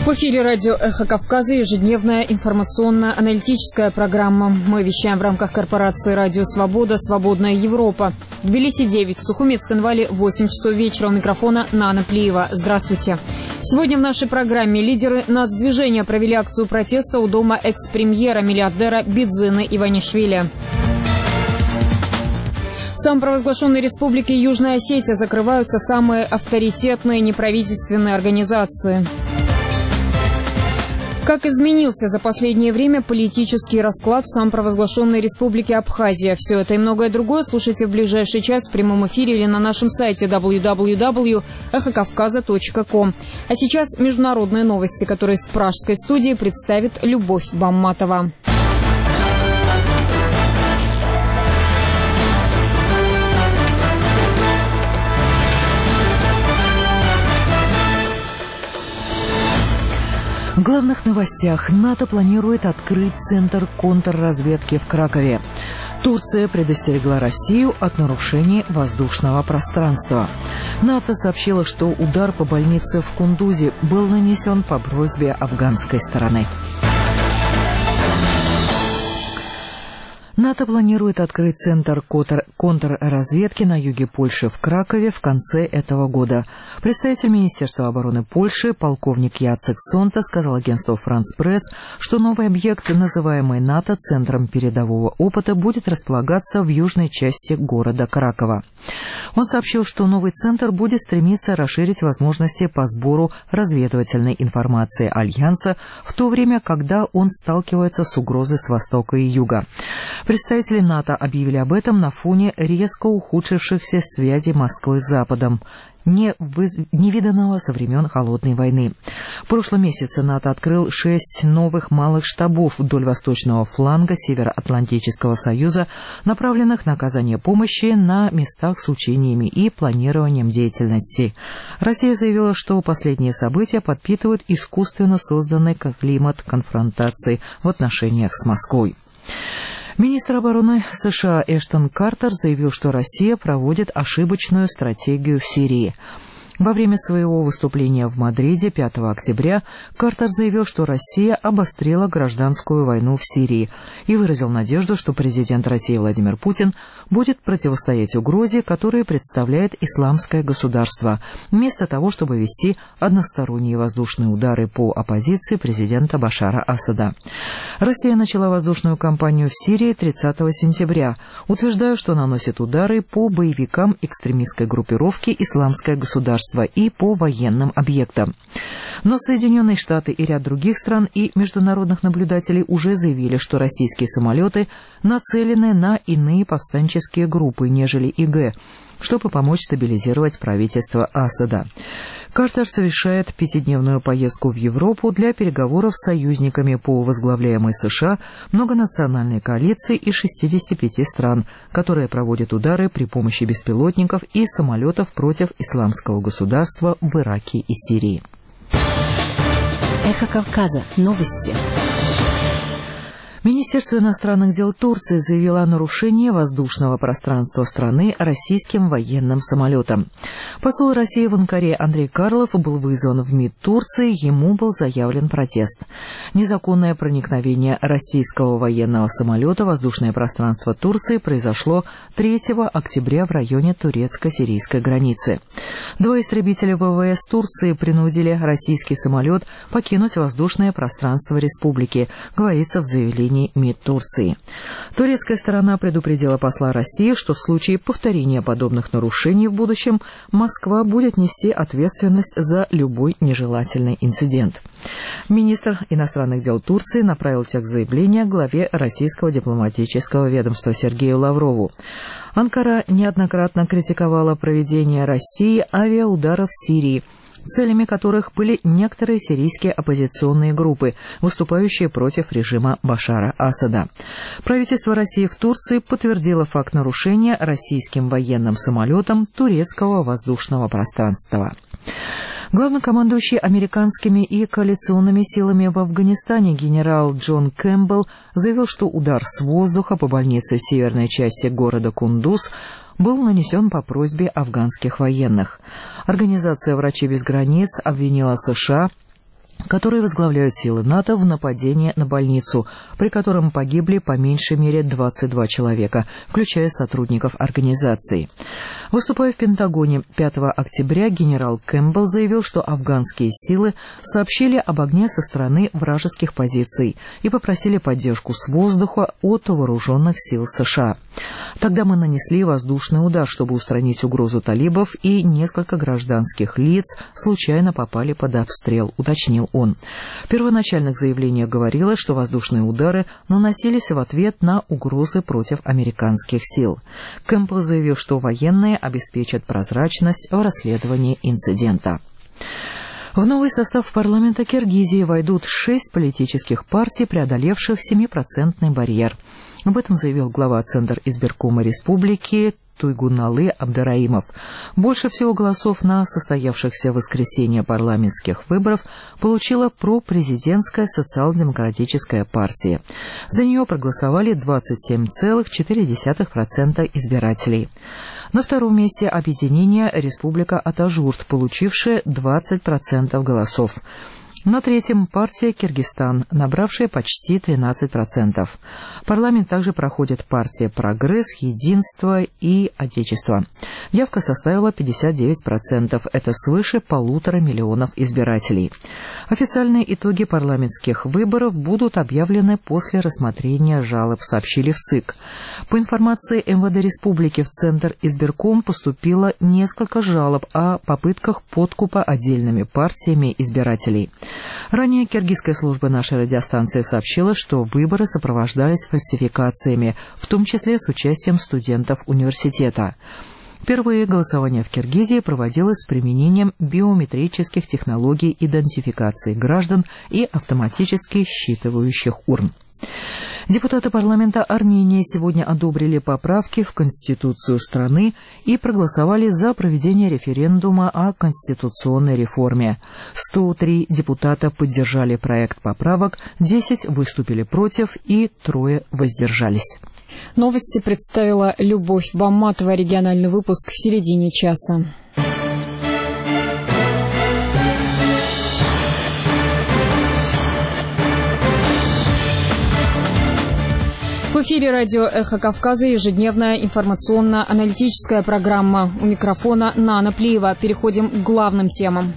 В эфире радио «Эхо Кавказа» ежедневная информационно-аналитическая программа. Мы вещаем в рамках корпорации «Радио Свобода», «Свободная Европа». В Тбилиси 9, в Сухумецком Вале 8 часов вечера. У микрофона Нана Плиева. Здравствуйте. Сегодня в нашей программе лидеры нацдвижения провели акцию протеста у дома экс-премьера, миллиардера Бидзины Иванишвили. В самопровозглашенной республике Южная Осетия закрываются самые авторитетные неправительственные организации. Как изменился за последнее время политический расклад в самопровозглашенной республике Абхазия? Все это и многое другое слушайте в ближайший час в прямом эфире или на нашем сайте www.эхокавказа.ком. А сейчас международные новости, которые с пражской студии представит Любовь Бамматова. В главных новостях. НАТО планирует открыть центр контрразведки в Кракове. Турция предостерегла Россию от нарушений воздушного пространства. НАТО сообщило, что удар по больнице в Кундузе был нанесен по просьбе афганской стороны. НАТО планирует открыть центр контрразведки на юге Польши в Кракове в конце этого года. Представитель Министерства обороны Польши, полковник Яцек Сонта, сказал агентству «Франс Пресс», что новый объект, называемый НАТО Центром передового опыта, будет располагаться в южной части города Кракова. Он сообщил, что новый центр будет стремиться расширить возможности по сбору разведывательной информации Альянса в то время, когда он сталкивается с угрозой с востока и юга. Представители НАТО объявили об этом на фоне резко ухудшившихся связей Москвы с Западом, невиданного со времен Холодной войны. В прошлом месяце НАТО открыл 6 новых малых штабов вдоль восточного фланга Североатлантического союза, направленных на оказание помощи на местах с учениями и планированием деятельности. Россия заявила, что последние события подпитывают искусственно созданный климат конфронтации в отношениях с Москвой. Министр обороны США Эштон Картер заявил, что Россия проводит ошибочную стратегию в Сирии. Во время своего выступления в Мадриде 5 октября Картер заявил, что Россия обострила гражданскую войну в Сирии и выразил надежду, что президент России Владимир Путин будет противостоять угрозе, которую представляет исламское государство, вместо того, чтобы вести односторонние воздушные удары по оппозиции президента Башара Асада. Россия начала воздушную кампанию в Сирии 30 сентября, утверждая, что наносит удары по боевикам экстремистской группировки «Исламское государство» и по военным объектам. Но Соединенные Штаты и ряд других стран и международных наблюдателей уже заявили, что российские самолеты нацелены на иные повстанческие группы, нежели ИГ, чтобы помочь стабилизировать правительство Асада. Картер совершает 5-дневную поездку в Европу для переговоров с союзниками по возглавляемой США многонациональной коалиции из 65 стран, которая проводит удары при помощи беспилотников и самолетов против исламского государства в Ираке и Сирии. Эхо Кавказа. Новости. Министерство иностранных дел Турции заявило о нарушении воздушного пространства страны российским военным самолетом. Посол России в Анкаре Андрей Карлов был вызван в МИД Турции, ему был заявлен протест. Незаконное проникновение российского военного самолета в воздушное пространство Турции произошло 3 октября в районе турецко-сирийской границы. 2 истребителя ВВС Турции принудили российский самолет покинуть воздушное пространство республики, говорится в заявлении МИД Турции. Турецкая сторона предупредила посла России, что в случае повторения подобных нарушений в будущем Москва будет нести ответственность за любой нежелательный инцидент. Министр иностранных дел Турции направил текст заявления главе российского дипломатического ведомства Сергею Лаврову. Анкара неоднократно критиковала проведение России авиаударов в Сирии, целями которых были некоторые сирийские оппозиционные группы, выступающие против режима Башара Асада. Правительство России в Турции подтвердило факт нарушения российским военным самолетом турецкого воздушного пространства. Главнокомандующий американскими и коалиционными силами в Афганистане генерал Джон Кэмпбелл заявил, что удар с воздуха по больнице в северной части города Кундуз был нанесен по просьбе афганских военных. Организация «Врачи без границ» обвинила США которые возглавляют силы НАТО в нападении на больницу, при котором погибли по меньшей мере 22 человека, включая сотрудников организации. Выступая в Пентагоне 5 октября, генерал Кэмпбелл заявил, что афганские силы сообщили об огне со стороны вражеских позиций и попросили поддержку с воздуха от вооруженных сил США. Тогда мы нанесли воздушный удар, чтобы устранить угрозу талибов, и несколько гражданских лиц случайно попали под обстрел, уточнил он. В первоначальных заявлениях говорилось, что воздушные удары наносились в ответ на угрозы против американских сил. Кэмпбелл заявил, что военные обеспечат прозрачность в расследовании инцидента. В новый состав парламента Киргизии войдут 6 политических партий, преодолевших 7% барьер. Об этом заявил глава Центра избиркома республики Туйгуналы Абдраимов. Больше всего голосов на состоявшихся в воскресенье парламентских выборов получила пропрезидентская социал-демократическая партия. За нее проголосовали 27,4% избирателей. На втором месте объединение «Республика Атажурт», получившее 20% голосов. На третьем партия «Киргизстан», набравшая почти 13%. Парламент также проходит партия «Прогресс», «Единство» и «Отечество». Явка составила 59%. Это свыше 1,5 миллиона избирателей. Официальные итоги парламентских выборов будут объявлены после рассмотрения жалоб, сообщили в ЦИК. По информации МВД Республики, в Центр избирком поступило несколько жалоб о попытках подкупа отдельными партиями избирателей. Ранее киргизская служба нашей радиостанции сообщила, что выборы сопровождались фальсификациями, в том числе с участием студентов университета. Впервые голосование в Киргизии проводилось с применением биометрических технологий идентификации граждан и автоматически считывающих урн. Депутаты парламента Армении сегодня одобрили поправки в Конституцию страны и проголосовали за проведение референдума о конституционной реформе. 103 депутата поддержали проект поправок, 10 выступили против и 3 воздержались. Новости представила Любовь Бамматова. Региональный выпуск в середине часа. В эфире радио «Эхо Кавказа», ежедневная информационно-аналитическая программа. У микрофона Нана Плиева. Переходим к главным темам.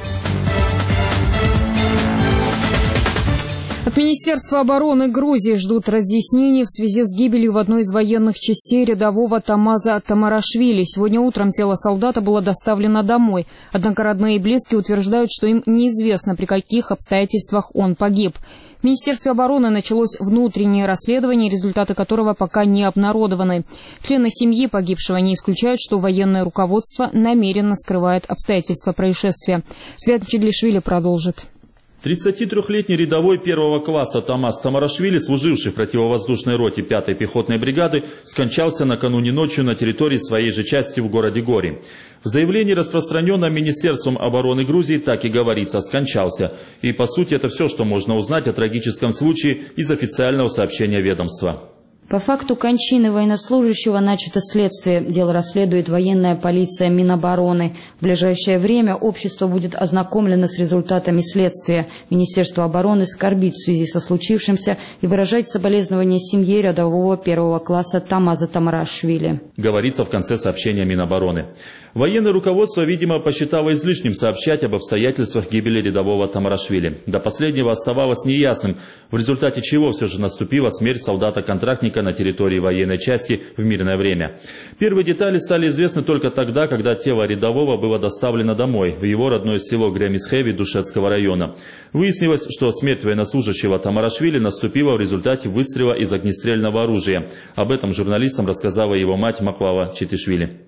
От Министерства обороны Грузии ждут разъяснений в связи с гибелью в одной из военных частей рядового Тамаза Тамарашвили. Сегодня утром тело солдата было доставлено домой. Однако родные и близкие утверждают, что им неизвестно, при каких обстоятельствах он погиб. В Министерстве обороны началось внутреннее расследование, результаты которого пока не обнародованы. Члены семьи погибшего не исключают, что военное руководство намеренно скрывает обстоятельства происшествия. Свят Чеглишвили продолжит. 33-летний рядовой первого класса Тамаз Тамарашвили, служивший в противовоздушной роте 5-й пехотной бригады, скончался накануне ночью на территории своей же части в городе Гори. В заявлении, распространенном Министерством обороны Грузии, так и говорится «скончался». И по сути это все, что можно узнать о трагическом случае из официального сообщения ведомства. По факту кончины военнослужащего начато следствие. Дело расследует военная полиция Минобороны. В ближайшее время общество будет ознакомлено с результатами следствия. Министерство обороны скорбит в связи со случившимся и выражает соболезнования семье рядового первого класса Тамаза Тамарашвили. Говорится в конце сообщения Минобороны. Военное руководство, видимо, посчитало излишним сообщать об обстоятельствах гибели рядового Тамарашвили. До последнего оставалось неясным, в результате чего все же наступила смерть солдата-контрактника на территории военной части в мирное время. Первые детали стали известны только тогда, когда тело рядового было доставлено домой, в его родное село Гремисхеви Душетского района. Выяснилось, что смерть военнослужащего Тамарашвили наступила в результате выстрела из огнестрельного оружия. Об этом журналистам рассказала его мать Маклава Читишвили.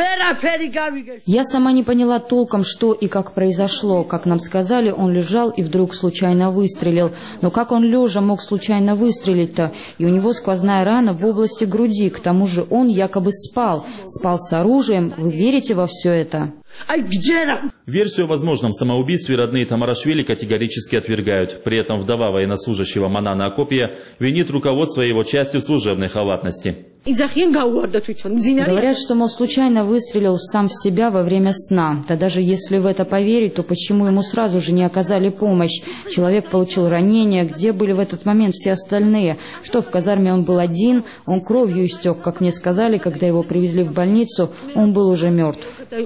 Я сама не поняла толком, что и как произошло. Как нам сказали, он лежал и вдруг случайно выстрелил. Но как он лежа мог случайно выстрелить-то? И у него сквозная рана в области груди. К тому же он якобы спал. Спал с оружием. Вы верите во все это? Версию о возможном самоубийстве родные Тамарашвили категорически отвергают. При этом вдова военнослужащего Манана Акопия винит руководство его части в служебной халатности. Говорят, что, мол, случайно выстрелил сам в себя во время сна. Да даже если в это поверить, то почему ему сразу же не оказали помощь? Человек получил ранение, где были в этот момент все остальные? Что, в казарме он был один, он кровью истек, как мне сказали, когда его привезли в больницу, он был уже мертв.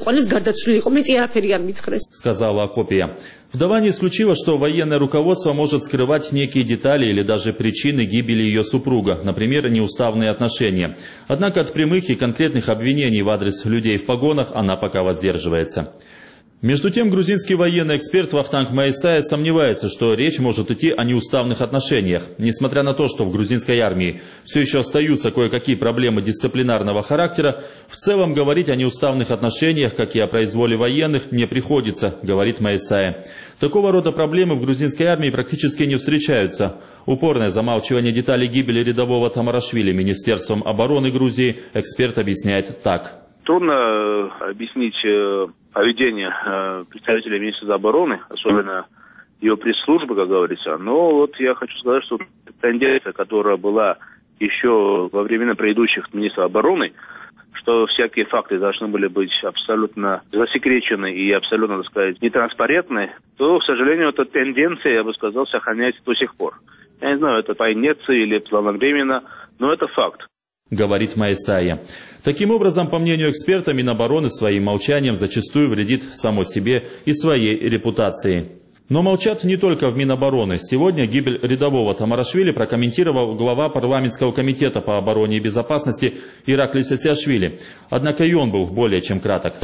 Сказала Акопия. Вдова не исключила, что военное руководство может скрывать некие детали или даже причины гибели ее супруга, например, неуставные отношения. Однако от прямых и конкретных обвинений в адрес людей в погонах она пока воздерживается. Между тем, грузинский военный эксперт Вахтанг Маисаев сомневается, что речь может идти о неуставных отношениях. Несмотря на то, что в грузинской армии все еще остаются кое-какие проблемы дисциплинарного характера, в целом говорить о неуставных отношениях, как и о произволе военных, не приходится, говорит Маисаев. Такого рода проблемы в грузинской армии практически не встречаются. Упорное замалчивание деталей гибели рядового Тамарашвили Министерством обороны Грузии эксперт объясняет так. Трудно объяснить поведение представителей Министерства обороны, особенно ее пресс-службы, как говорится. Но вот я хочу сказать, что тенденция, которая была еще во времена предыдущих министров обороны, что всякие факты должны были быть абсолютно засекречены и абсолютно, так сказать, нетранспарентны, то, к сожалению, эта тенденция, я бы сказал, сохраняется до сих пор. Я не знаю, это по инерции или плановременно, но это факт. Говорит Маисаев. Таким образом, по мнению эксперта, Минобороны своим молчанием зачастую вредит самой себе и своей репутации. Но молчат не только в Минобороны. Сегодня гибель рядового Тамарашвили прокомментировал глава парламентского комитета по обороне и безопасности Ираклий Сасиашвили. Однако и он был более чем краток.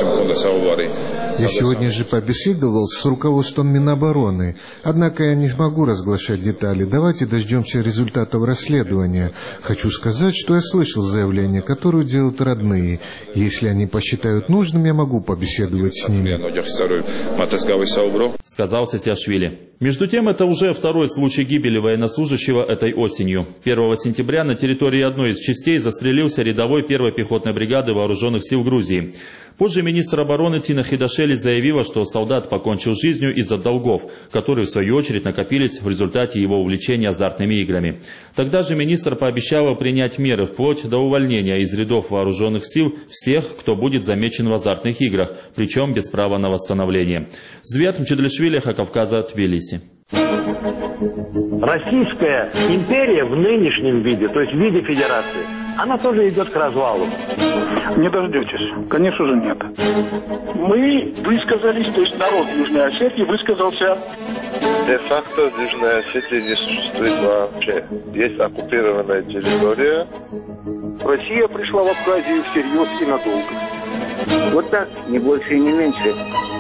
Я сегодня же побеседовал с руководством Минобороны. Однако я не смогу разглашать детали. Давайте дождемся результатов расследования. Хочу сказать, что я слышал заявление, которое делают родные. Если они посчитают нужным, я могу побеседовать с ними. Сказал Сасиашвили. Между тем, это уже второй случай гибели военнослужащего этой осенью. 1 сентября на территории одной из частей застрелился рядовой 1-й пехотной бригады вооруженных сил Грузии. Позже министр обороны Тина Хидашели заявила, что солдат покончил жизнью из-за долгов, которые в свою очередь накопились в результате его увлечения азартными играми. Тогда же министр пообещала принять меры вплоть до увольнения из рядов вооруженных сил всех, кто будет замечен в азартных играх, причем без права на восстановление. Звят Мчедлишвили, Хакавказа, Тбилиси. Российская империя в нынешнем виде, то есть в виде федерации, она тоже идет к развалу. Не дождетесь. Конечно же нет. Мы высказались, то есть народ Южной Осетии высказался. Де-факто в Южной Осетии не существует вообще. Есть оккупированная территория. Россия пришла в Абхазию всерьез и надолго. Вот так, не больше и не меньше.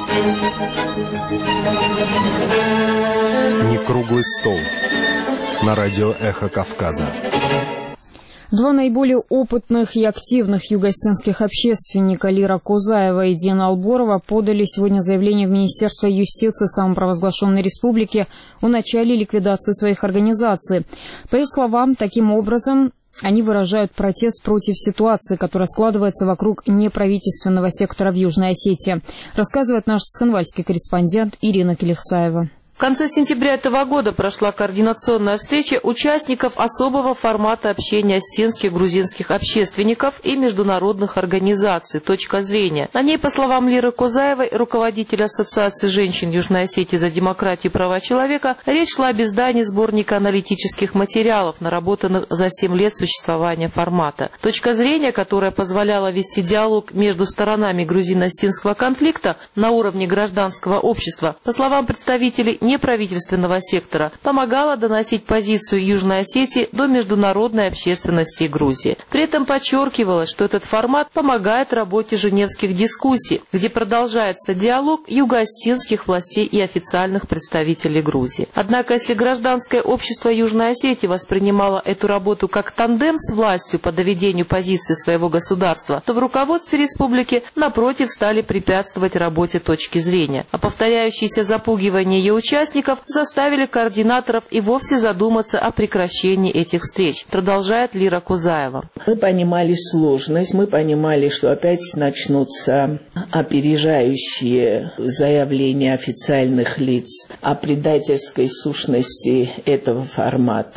Не круглый стол. На радио «Эхо Кавказа». Два наиболее опытных и активных югостинских общественника Лира Козаева и Дина Алборова подали сегодня заявление в Министерство юстиции самопровозглашенной республики о начале ликвидации своих организаций. По их словам, таким образом они выражают протест против ситуации, которая складывается вокруг неправительственного сектора в Южной Осетии, рассказывает наш цхинвальский корреспондент Ирина Келихсаева. В конце сентября этого года прошла координационная встреча участников особого формата общения осетинских грузинских общественников и международных организаций «Точка зрения». На ней, по словам Лиры Козаевой, руководителя Ассоциации женщин Южной Осетии за демократию и права человека, речь шла об издании сборника аналитических материалов, наработанных за 7 лет существования формата. «Точка зрения», которая позволяла вести диалог между сторонами грузино-осетинского конфликта на уровне гражданского общества, по словам представителей неправительственного сектора, помогала доносить позицию Южной Осетии до международной общественности Грузии. При этом подчеркивалось, что этот формат помогает работе женевских дискуссий, где продолжается диалог юго-осетинских властей и официальных представителей Грузии. Однако, если гражданское общество Южной Осетии воспринимало эту работу как тандем с властью по доведению позиции своего государства, то в руководстве республики, напротив, стали препятствовать работе точки зрения. А повторяющиеся запугивания ее участников заставили координаторов и вовсе задуматься о прекращении этих встреч, продолжает Лира Козаева. Мы понимали сложность, мы понимали, что опять начнутся опережающие заявления официальных лиц о предательской сущности этого формата.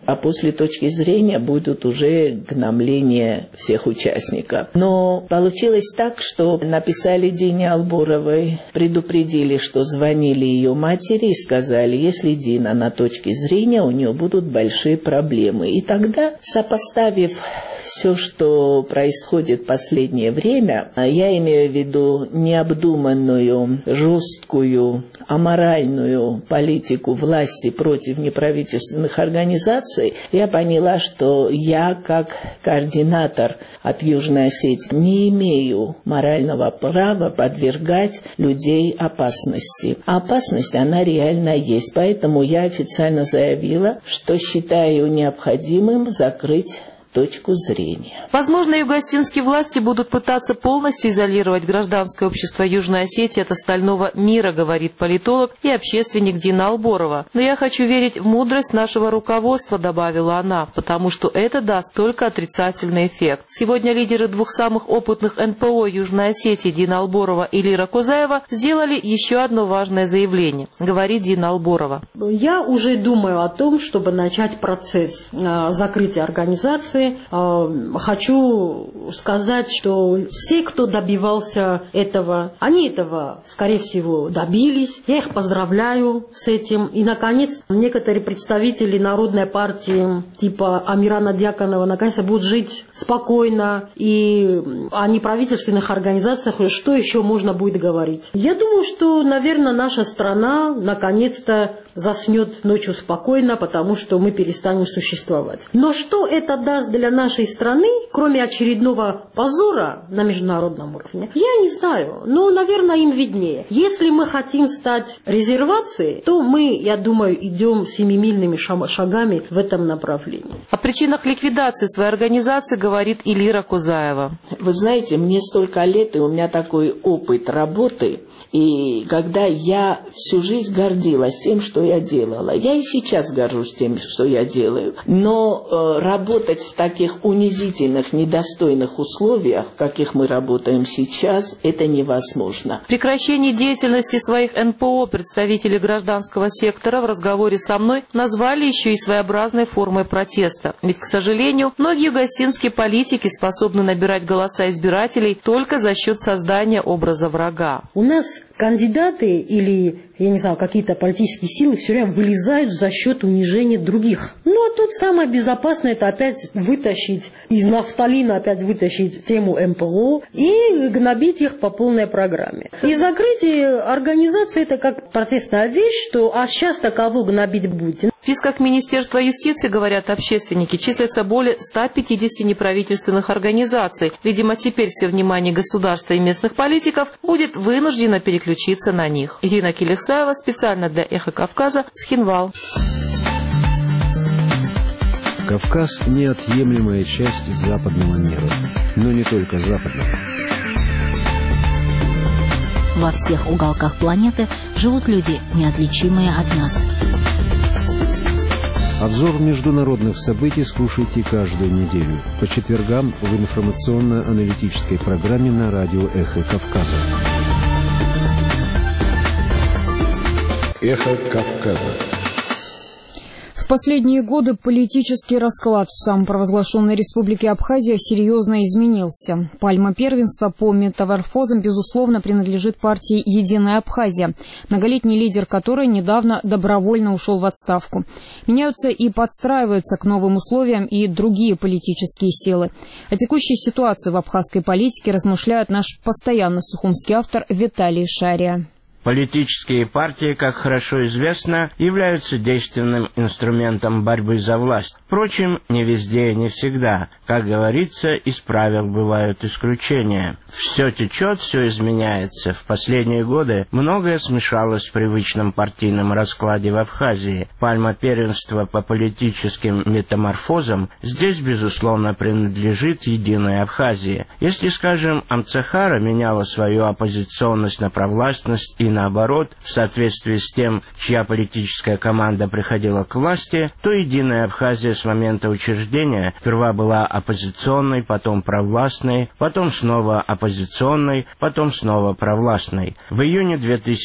а после точки зрения будут уже гномления всех участников. Но получилось так, что написали Дине Албуровой, предупредили, что звонили ее матери и сказали, если Дина на точке зрения, у нее будут большие проблемы. И тогда, сопоставив все, что происходит в последнее время, я имею в виду необдуманную, жесткую, аморальную политику власти против неправительственных организаций, я поняла, что я, как координатор от Южной Осетии, не имею морального права подвергать людей опасности. А опасность, она реально есть. Поэтому я официально заявила, что считаю необходимым закрыть точку зрения. Возможно, юго-осетинские власти будут пытаться полностью изолировать гражданское общество Южной Осетии от остального мира, говорит политолог и общественник Дина Албурова. Но я хочу верить в мудрость нашего руководства, добавила она, потому что это даст только отрицательный эффект. Сегодня лидеры двух самых опытных НПО Южной Осетии Дина Албурова и Лира Кузаева сделали еще одно важное заявление, говорит Дина Албурова. Я уже думаю о том, чтобы начать процесс закрытия организации. Хочу сказать, что все, кто добивался этого, они этого, скорее всего, добились. Я их поздравляю с этим. И, наконец, некоторые представители Народной партии, типа Амирана Дьяконова, наконец-то будут жить спокойно. И о неправительственных организациях, что еще можно будет говорить. Я думаю, что, наверное, наша страна, наконец-то, заснет ночью спокойно, потому что мы перестанем существовать. Но что это даст для нашей страны, кроме очередного позора на международном уровне, я не знаю. Но, наверное, им виднее. Если мы хотим стать резервацией, то мы, я думаю, идем семимильными шагами в этом направлении. О причинах ликвидации своей организации говорит и Лира Кузаева. Вы знаете, мне столько лет, и у меня такой опыт работы. И когда я всю жизнь гордилась тем, что я делала, я и сейчас горжусь тем, что я делаю, но работать в таких унизительных, недостойных условиях, в каких мы работаем сейчас, это невозможно. Прекращение деятельности своих НПО представители гражданского сектора в разговоре со мной назвали еще и своеобразной формой протеста. Ведь, к сожалению, многие юго-осетинские политики способны набирать голоса избирателей только за счет создания образа врага. У нас кандидаты или, я не знаю, какие-то политические силы все время вылезают за счет унижения других. Ну, а тут самое безопасное — это опять вытащить из нафталина, опять вытащить тему МПО и гнобить их по полной программе. И закрытие организации — это как протестная вещь, что а сейчас-то кого гнобить будете? В списках Министерства юстиции, говорят общественники, числится более 150 неправительственных организаций. Видимо, теперь все внимание государства и местных политиков будет вынуждено переключиться на них. Ирина Келехсаева специально для «Эхо Кавказа», Схинвал. Кавказ – неотъемлемая часть западного мира, но не только западного. Во всех уголках планеты живут люди, неотличимые от нас. Обзор международных событий слушайте каждую неделю по четвергам в информационно-аналитической программе на радио «Эхо Кавказа». «Эхо Кавказа». В последние годы политический расклад в самопровозглашенной республике Абхазия серьезно изменился. Пальма первенства по метаморфозам, безусловно, принадлежит партии «Единая Абхазия», многолетний лидер которой недавно добровольно ушел в отставку. Меняются и подстраиваются к новым условиям и другие политические силы. О текущей ситуации в абхазской политике размышляет наш постоянно сухумский автор Виталий Шария. Политические партии, как хорошо известно, являются действенным инструментом борьбы за власть. Впрочем, не везде и не всегда. Как говорится, из правил бывают исключения. Все течет, все изменяется. В последние годы многое смешалось в привычном партийном раскладе в Абхазии. Пальма первенства по политическим метаморфозам здесь, безусловно, принадлежит Единой Абхазии. Если, скажем, Амцахара меняла свою оппозиционность на провластность и наоборот, в соответствии с тем, чья политическая команда приходила к власти, то Единая Абхазия с момента учреждения сперва была оппозиционной, потом провластной, потом снова оппозиционной, потом снова провластной. В июне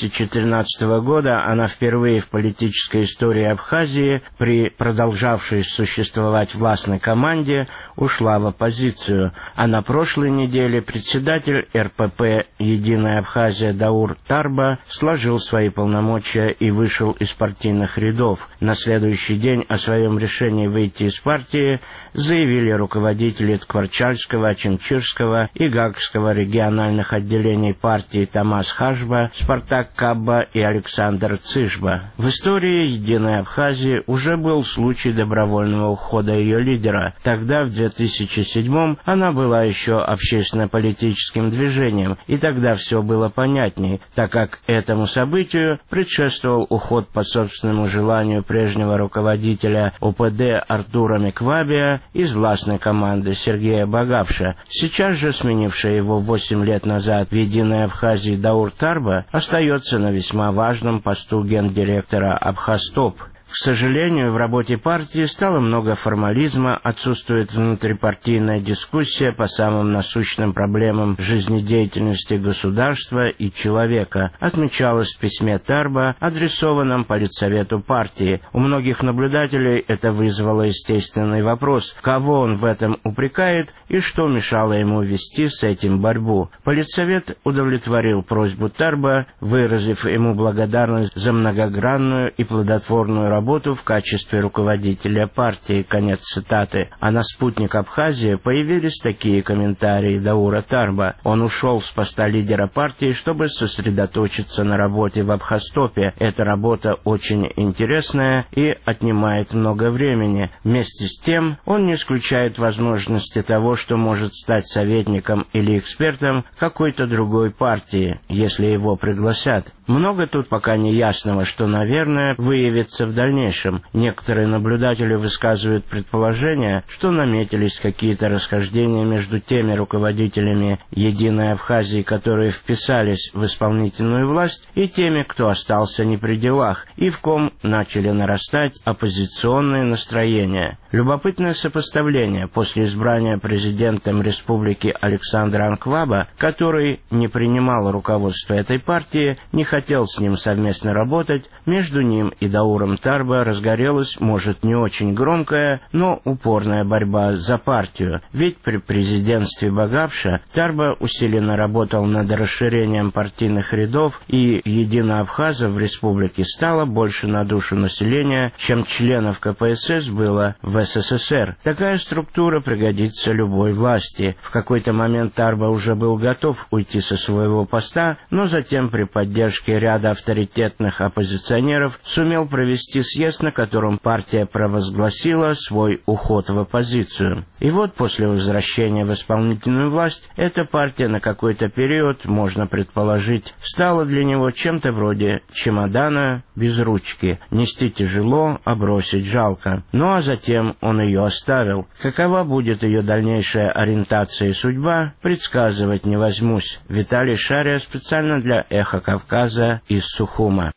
2013 года она впервые в политической истории Абхазии при продолжавшей существовать властной команде ушла в оппозицию, а на прошлой неделе председатель РПП «Единая Абхазия» Даур Тарба сложил свои полномочия и вышел из партийных рядов. На следующий день о своем решении выйти из партии заявили руководители Ткварчальского, Очинчирского и Гагского региональных отделений партии Тамас Хашба, Спартак Кабба и Александр Цишба. В истории Единой Абхазии уже был случай добровольного ухода ее лидера. Тогда, в 2007-м, она была еще общественно-политическим движением, и тогда все было понятней, так как этому событию предшествовал уход по собственному желанию прежнего руководителя ОПД Артура Миквабия из властной команды Сергея Багапша. Сейчас же сменивший его 8 лет назад в Единой Абхазии Даур Тарба остается на весьма важном посту гендиректора Абхазтоп. К сожалению, в работе партии стало много формализма, отсутствует внутрипартийная дискуссия по самым насущным проблемам жизнедеятельности государства и человека, отмечалось в письме Тарба, адресованном Политсовету партии. У многих наблюдателей это вызвало естественный вопрос, кого он в этом упрекает и что мешало ему вести с этим борьбу. Политсовет удовлетворил просьбу Тарба, выразив ему благодарность за многогранную и плодотворную работу в качестве руководителя партии. Конец цитаты. А на «Спутник Абхазии» появились такие комментарии Даура Тарба. Он ушел с поста лидера партии, чтобы сосредоточиться на работе в Абхазтопе. Эта работа очень интересная и отнимает много времени. Вместе с тем, он не исключает возможности того, что может стать советником или экспертом какой-то другой партии, если его пригласят. Много тут пока не ясного, что, наверное, выявится в дальнейшем. Некоторые наблюдатели высказывают предположение, что наметились какие-то расхождения между теми руководителями Единой Абхазии, которые вписались в исполнительную власть, и теми, кто остался не при делах, и в ком начали нарастать оппозиционные настроения. Любопытное сопоставление: после избрания президентом республики Александра Анкваба, который не принимал руководство этой партии, не хотел с ним совместно работать, между ним и Дауром Тарба разгорелась, может, не очень громкая, но упорная борьба за партию. Ведь при президентстве Багапша Тарба усиленно работал над расширением партийных рядов, и единоабхазов в республике стало больше на душу населения, чем членов КПСС было в СССР. Такая структура пригодится любой власти. В какой-то момент Тарба уже был готов уйти со своего поста, но затем при поддержке ряда авторитетных оппозиционеров сумел провести съезд, на котором партия провозгласила свой уход в оппозицию. И вот после возвращения в исполнительную власть эта партия на какой-то период, можно предположить, стала для него чем-то вроде чемодана без ручки. Нести тяжело, а бросить жалко. Ну а затем он ее оставил. Какова будет ее дальнейшая ориентация и судьба, предсказывать не возьмусь. Виталий Шария специально для «Эхо Кавказа» из Сухума.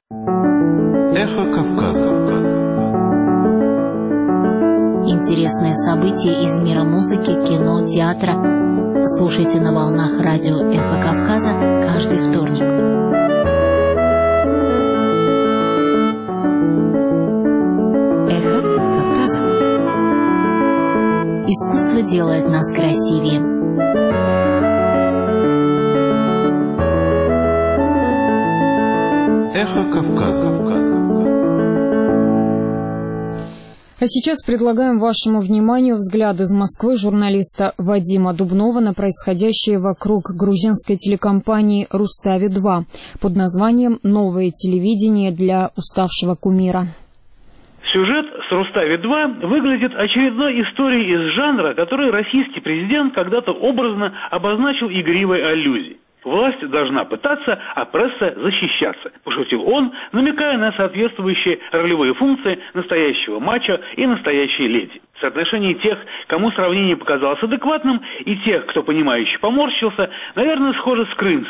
«Эхо Кавказа». Интересные события из мира музыки, кино, театра. Слушайте на волнах радио «Эхо Кавказа» каждый вторник. «Эхо Кавказа». Искусство делает нас красивее. «Эхо Кавказа». А сейчас предлагаем вашему вниманию взгляд из Москвы журналиста Вадима Дубнова на происходящее вокруг грузинской телекомпании «Рустави-2» под названием «Новое телевидение для уставшего кумира». Сюжет с «Рустави-2» выглядит очередной историей из жанра, который российский президент когда-то образно обозначил игривой аллюзией. Власть должна пытаться, а пресса защищаться, пошутил он, намекая на соответствующие ролевые функции настоящего мачо и настоящей леди. Соотношение тех, кому сравнение показалось адекватным, и тех, кто понимающе поморщился, наверное, схоже с крымским.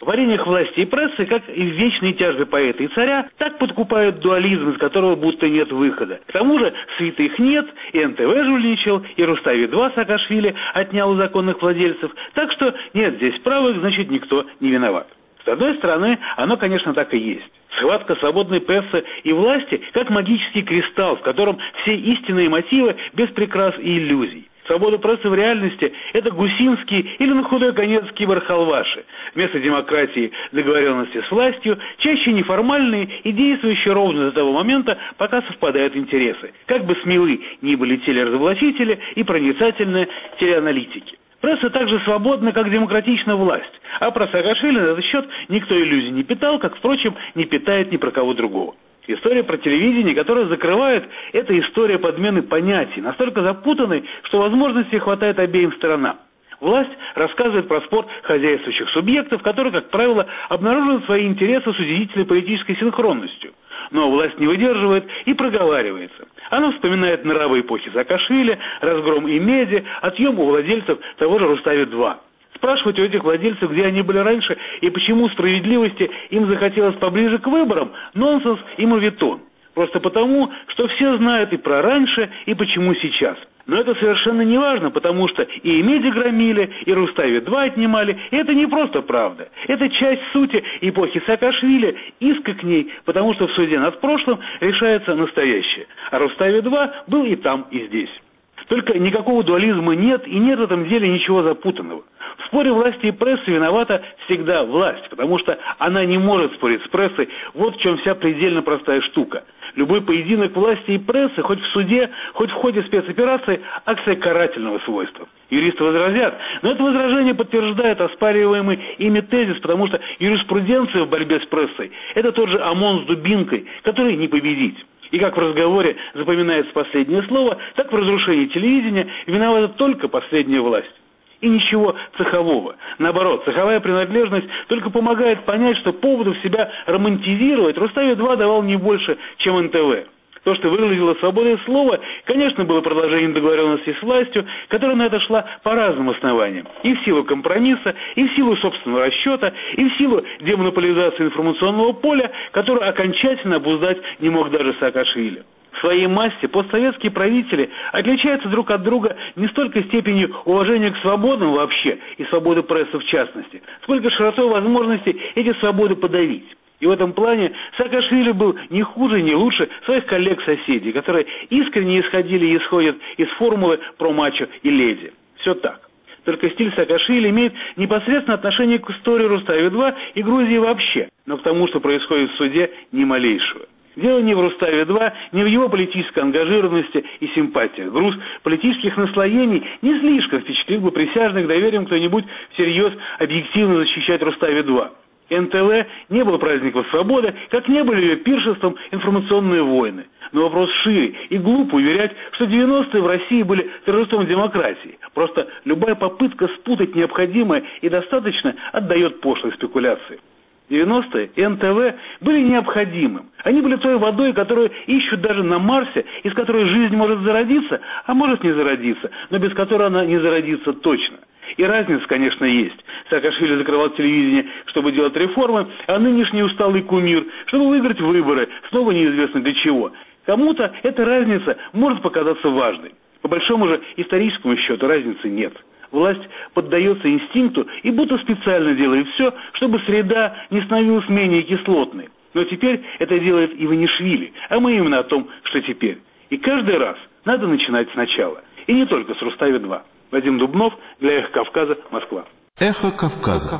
вареньях власти и прессы, как и в вечные тяжбы поэта и царя, так подкупают дуализм, из которого будто нет выхода. К тому же святых нет, и НТВ жульничал, и Рустави-2 Саакашвили отнял у законных владельцев, так что нет здесь правых, значит никто не виноват. С одной стороны, оно, конечно, так и есть. Схватка свободной прессы и власти, как магический кристалл, в котором все истинные мотивы без прикрас и иллюзий. Свобода прессы в реальности – это гусинские или на худой конец киберхалваши. Вместо демократии, договоренности с властью, чаще неформальные и действующие ровно до того момента, пока совпадают интересы. Как бы смелы ни были телеразоблачители и проницательные телеаналитики. Пресса так же свободна, как демократична власть. А про Саакашвили на этот счет никто иллюзий не питал, как, впрочем, не питает ни про кого другого. История про телевидение, которая закрывает, это история подмены понятий, настолько запутанной, что возможностей хватает обеим сторонам. Власть рассказывает про спор хозяйствующих субъектов, которые, как правило, обнаруживают свои интересы с удивительной политической синхронностью. Но власть не выдерживает и проговаривается. Она вспоминает нравы эпохи Саакашвили, разгром Имеди, отъем у владельцев того же Рустави-2. Спрашивать у этих владельцев, где они были раньше и почему справедливости им захотелось поближе к выборам, нонсенс и моветон. Просто потому, что все знают и про раньше, и почему сейчас. Но это совершенно не важно, потому что и Имеди громили, и Рустави-2 отнимали, и это не просто правда. Это часть сути эпохи Саакашвили, иска к ней, потому что в суде над прошлым решается настоящее. А Рустави-2 был и там, и здесь. Только никакого дуализма нет, и нет в этом деле ничего запутанного. В споре власти и прессы виновата всегда власть, потому что она не может спорить с прессой. Вот в чем вся предельно простая штука. Любой поединок власти и прессы, хоть в суде, хоть в ходе спецоперации, акция карательного свойства. Юристы возразят, но это возражение подтверждает оспариваемый ими тезис, потому что юриспруденция в борьбе с прессой – это тот же ОМОН с дубинкой, который не победить. И как в разговоре запоминается последнее слово, так в разрушении телевидения виновата только последняя власть. И ничего цехового. Наоборот, цеховая принадлежность только помогает понять, что поводов себя романтизировать Рустави-2 давал не больше, чем НТВ. То, что выглядело свободой слова, конечно, было продолжением договоренности с властью, которая на это шла по разным основаниям. И в силу компромисса, и в силу собственного расчета, и в силу демонополизации информационного поля, которую окончательно обуздать не мог даже Саакашвили. В своей массе постсоветские правители отличаются друг от друга не столько степенью уважения к свободам вообще и свободы прессы в частности, сколько широтой возможностей эти свободы подавить. И в этом плане Саакашвили был не хуже, не лучше своих коллег-соседей, которые искренне исходили и исходят из формулы про мачо и леди. Все так. Только стиль Саакашвили имеет непосредственное отношение к истории Рустави-2 и Грузии вообще, но к тому, что происходит в суде, ни малейшего. Дело не в Рустави-2, не в его политической ангажированности и симпатиях. Груз политических наслоений не слишком впечатлил бы присяжных доверием кто-нибудь всерьез объективно защищать Рустави-2. НТВ не был праздником свободы, как не были ее пиршеством информационные войны. Но вопрос шире, и глупо уверять, что 90-е в России были торжеством демократии. Просто любая попытка спутать необходимое и достаточно отдает пошлой спекуляции. 90-е и НТВ были необходимым. Они были той водой, которую ищут даже на Марсе, из которой жизнь может зародиться, а может не зародиться, но без которой она не зародится точно. И разница, конечно, есть. Саакашвили закрывал телевидение, чтобы делать реформы, а нынешний усталый кумир, чтобы выиграть выборы, снова неизвестно для чего. Кому-то эта разница может показаться важной. По большому же историческому счету разницы нет. Власть поддается инстинкту и будто специально делает все, чтобы среда не становилась менее кислотной. Но теперь это делает Иванишвили, а мы именно о том, что теперь. И каждый раз надо начинать сначала. И не только с Рустави-2. Вадим Дубнов для «Эхо Кавказа», Москва. «Эхо Кавказа».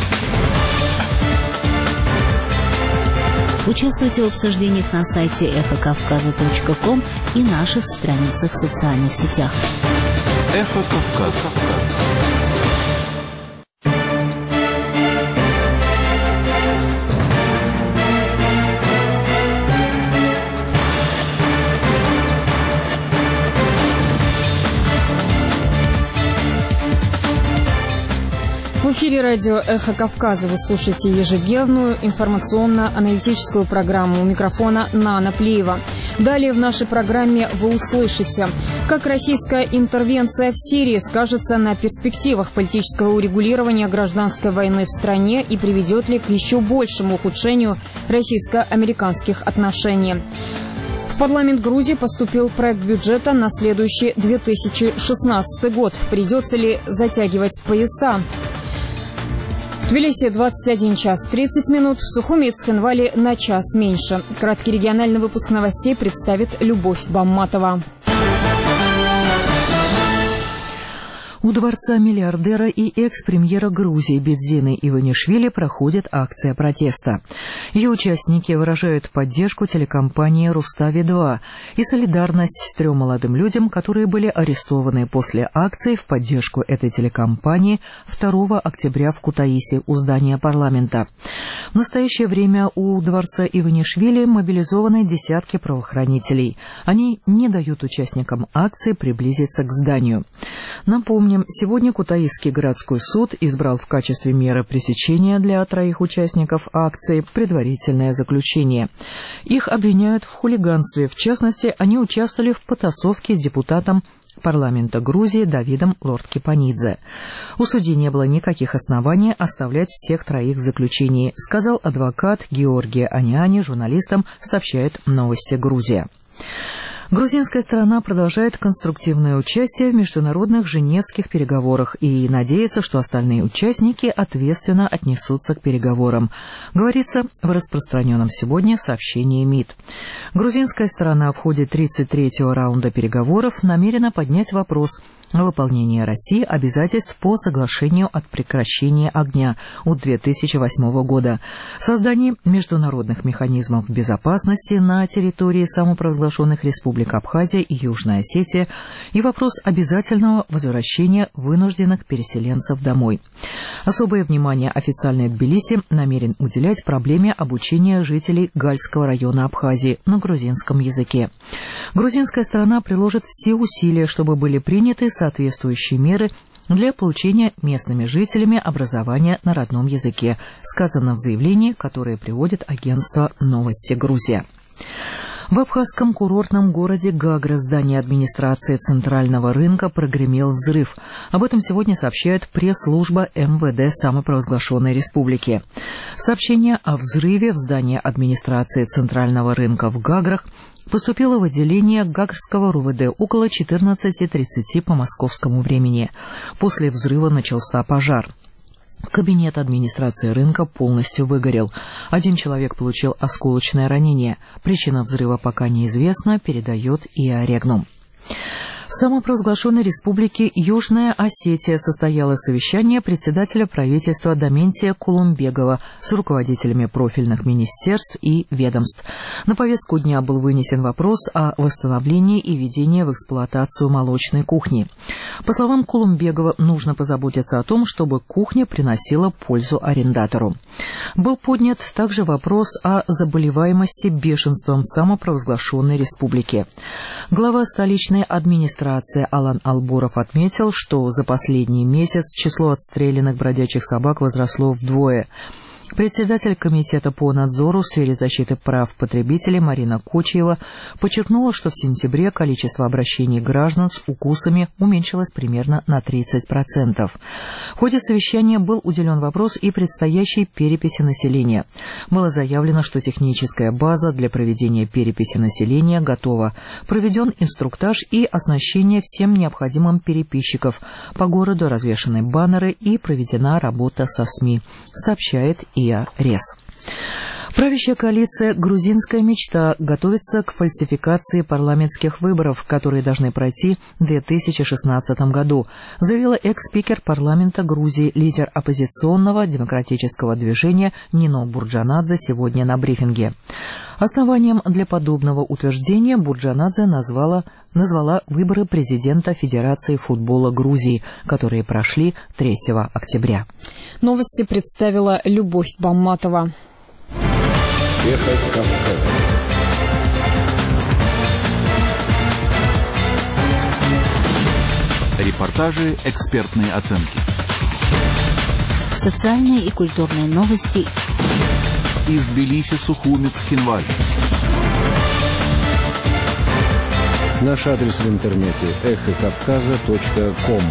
Участвуйте в обсуждениях на сайте эхокавказа.ком и наших страницах в социальных сетях. «Эхо Кавказа». В эфире радио «Эхо Кавказа». Вы слушаете ежедневную информационно-аналитическую программу. У микрофона Нана Плиева. Далее в нашей программе вы услышите, как российская интервенция в Сирии скажется на перспективах политического урегулирования гражданской войны в стране и приведет ли к еще большему ухудшению российско-американских отношений. В парламент Грузии поступил проект бюджета на следующий 2016 год. Придется ли затягивать пояса? В Тбилиси 21 час 30 минут, в Сухуми и Цхинвале на час меньше. Краткий региональный выпуск новостей представит Любовь Бамматова. У дворца миллиардера и экс-премьера Грузии Бедзины Иванишвили проходит акция протеста. Ее участники выражают поддержку телекомпании «Рустави-2» и солидарность 3 молодым людям, которые были арестованы после акции в поддержку этой телекомпании 2 октября в Кутаиси у здания парламента. В настоящее время у дворца Иванишвили мобилизованы десятки правоохранителей. Они не дают участникам акции приблизиться к зданию. Напомню, сегодня Кутаисский городской суд избрал в качестве меры пресечения для 3 участников акции предварительное заключение. Их обвиняют в хулиганстве. В частности, они участвовали в потасовке с депутатом парламента Грузии Давидом Лорд-Кипанидзе. У судьи не было никаких оснований оставлять всех 3 в заключении, сказал адвокат Георгия Аниани журналистам, сообщает «Новости Грузия». Грузинская сторона продолжает конструктивное участие в международных женевских переговорах и надеется, что остальные участники ответственно отнесутся к переговорам, говорится в распространенном сегодня сообщении МИД. Грузинская сторона в ходе 33-го раунда переговоров намерена поднять вопрос о выполнении России обязательств по соглашению от прекращения огня от 2008 года, создании международных механизмов безопасности на территории самопровозглашенных республик Абхазия и Южная Осетия и вопрос обязательного возвращения вынужденных переселенцев домой. Особое внимание официальный Тбилиси намерен уделять проблеме обучения жителей Гальского района Абхазии на грузинском языке. Грузинская сторона приложит все усилия, чтобы были приняты соответствующие меры для получения местными жителями образования на родном языке, сказано в заявлении, которое приводит агентство «Новости Грузия». В абхазском курортном городе Гагра здание администрации Центрального рынка прогремел взрыв. Об этом сегодня сообщает пресс-служба МВД самопровозглашенной республики. Сообщение о взрыве в здании администрации Центрального рынка в Гаграх поступило в отделение Гагрского РУВД около 14:30 по московскому времени. После взрыва начался пожар. Кабинет администрации рынка полностью выгорел. 1 человек получил осколочное ранение. Причина взрыва пока неизвестна, передает ИА Регнум. В самопровозглашенной республике Южная Осетия состоялось совещание председателя правительства Доментия Кулумбегова с руководителями профильных министерств и ведомств. На повестку дня был вынесен вопрос о восстановлении и введении в эксплуатацию молочной кухни. По словам Кулумбегова, нужно позаботиться о том, чтобы кухня приносила пользу арендатору. Был поднят также вопрос о заболеваемости бешенством в самопровозглашенной республике. Глава столичной администрации Алан Албуров отметил, что за последний месяц число отстрелянных бродячих собак возросло вдвое. Председатель комитета по надзору в сфере защиты прав потребителей Марина Кочиева подчеркнула, что в сентябре количество обращений граждан с укусами уменьшилось примерно на 30%. В ходе совещания был уделен вопрос и предстоящей переписи населения. Было заявлено, что техническая база для проведения переписи населения готова. Проведен инструктаж и оснащение всем необходимым переписчиков. По городу развешаны баннеры и проведена работа со СМИ, сообщает ИА РЕС. Правящая коалиция «Грузинская мечта» готовится к фальсификации парламентских выборов, которые должны пройти в 2016 году, заявила экс-спикер парламента Грузии, лидер оппозиционного демократического движения Нино Бурджанадзе сегодня на брифинге. Основанием для подобного утверждения Бурджанадзе назвала выборы президента Федерации футбола Грузии, которые прошли 3 октября. Новости представила Любовь Бамматова. Эхо Кавказа. Репортажи, экспертные оценки. Социальные и культурные новости. Из Тбилиси, Сухуми, Цхинвали. Наш адрес в интернете эхокавказа.ком.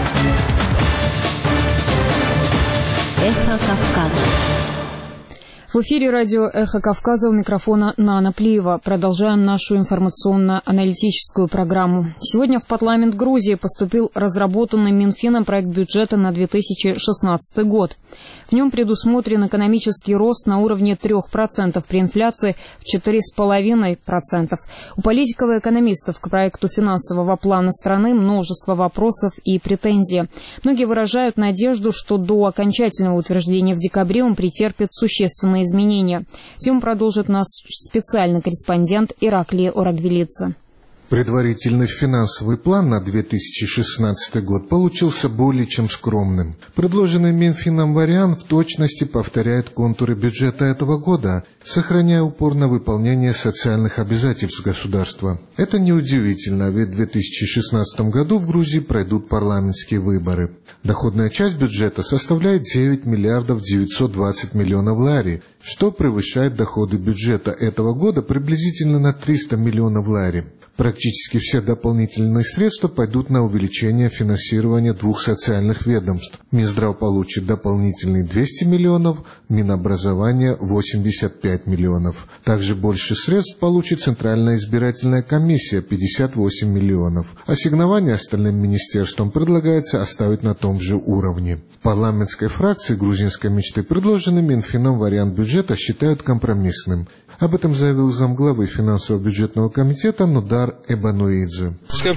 Эхо Кавказа. В эфире радио «Эхо Кавказа», у микрофона Нана Плиева. Продолжаем нашу информационно-аналитическую программу. Сегодня в парламент Грузии поступил разработанный Минфином проект бюджета на 2016 год. В нем предусмотрен экономический рост на уровне 3% при инфляции в 4,5%. У политиков и экономистов к проекту финансового плана страны множество вопросов и претензий. Многие выражают надежду, что до окончательного утверждения в декабре он претерпит существенные изменения. Тему продолжит наш специальный корреспондент Ираклий Орагвелидзе. Предварительный финансовый план на 2016 год получился более чем скромным. Предложенный Минфином вариант в точности повторяет контуры бюджета этого года, сохраняя упор на выполнение социальных обязательств государства. Это неудивительно, ведь в 2016 году в Грузии пройдут парламентские выборы. Доходная часть бюджета составляет 9 миллиардов 920 миллионов лари, что превышает доходы бюджета этого года приблизительно на 300 миллионов лари. Практически все дополнительные средства пойдут на увеличение финансирования двух социальных ведомств. Минздрав получит дополнительные 200 миллионов, Минобразование – 85 миллионов. Также больше средств получит Центральная избирательная комиссия – 58 миллионов. Ассигнования остальным министерствам предлагается оставить на том же уровне. Парламентской фракции грузинской мечты предложенный Минфином вариант бюджета считают компромиссным. Об этом заявил замглавы финансово-бюджетного комитета Нудар Эбануидзе.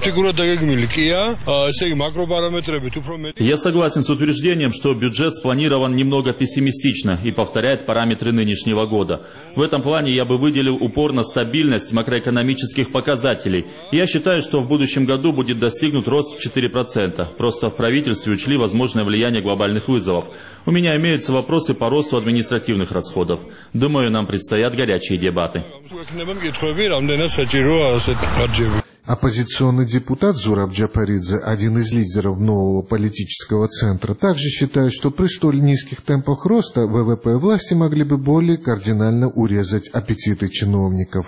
Я согласен с утверждением, что бюджет спланирован немного пессимистично и повторяет параметры нынешнего года. В этом плане я бы выделил упор на стабильность макроэкономических показателей. Я считаю, что в будущем году будет достигнут рост в 4%. Просто в правительстве учли возможное влияние глобальных вызовов. У меня имеются вопросы по росту административных расходов. Думаю, нам предстоят горячие дебаты. Оппозиционный депутат Зураб Джапаридзе, один из лидеров нового политического центра, также считает, что при столь низких темпах роста ВВП власти могли бы более кардинально урезать аппетиты чиновников.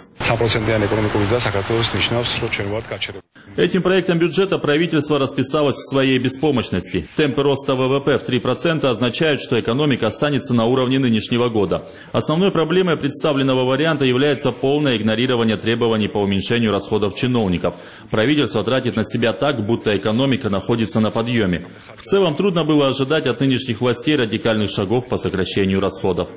Этим проектом бюджета правительство расписалось в своей беспомощности. Темпы роста ВВП в 3% означают, что экономика останется на уровне нынешнего года. Основной проблемой представленного варианта является полное игнорирование требований по уменьшению расходов чиновников. Правительство тратит на себя так, будто экономика находится на подъеме. В целом трудно было ожидать от нынешних властей радикальных шагов по сокращению расходов.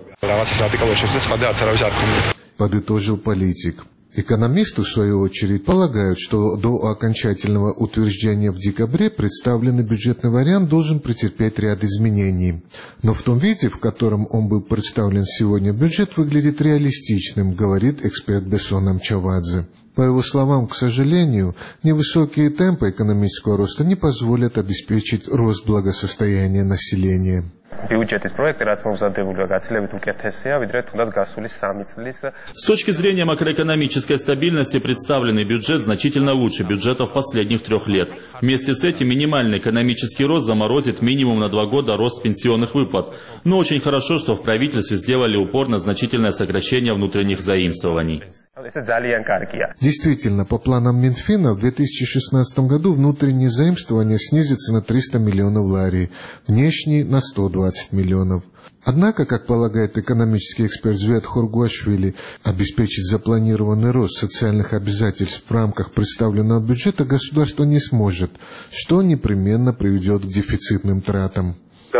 Подытожил политик. Экономисты, в свою очередь, полагают, что до окончательного утверждения в декабре представленный бюджетный вариант должен претерпеть ряд изменений. Но в том виде, в котором он был представлен сегодня, бюджет выглядит реалистичным, говорит эксперт Бесон Амчавадзе. По его словам, к сожалению, невысокие темпы экономического роста не позволят обеспечить рост благосостояния населения. С точки зрения макроэкономической стабильности представленный бюджет значительно лучше бюджетов последних 3 лет. Вместе с этим минимальный экономический рост заморозит минимум на 2 года рост пенсионных выплат. Но очень хорошо, что в правительстве сделали упор на значительное сокращение внутренних заимствований. Действительно, по планам Минфина в 2016 году внутренние заимствования снизятся на 300 миллионов лари, внешние на 120 миллионов. Однако, как полагает экономический эксперт Звет Хоргуашвили, обеспечить запланированный рост социальных обязательств в рамках представленного бюджета государство не сможет, что непременно приведет к дефицитным тратам.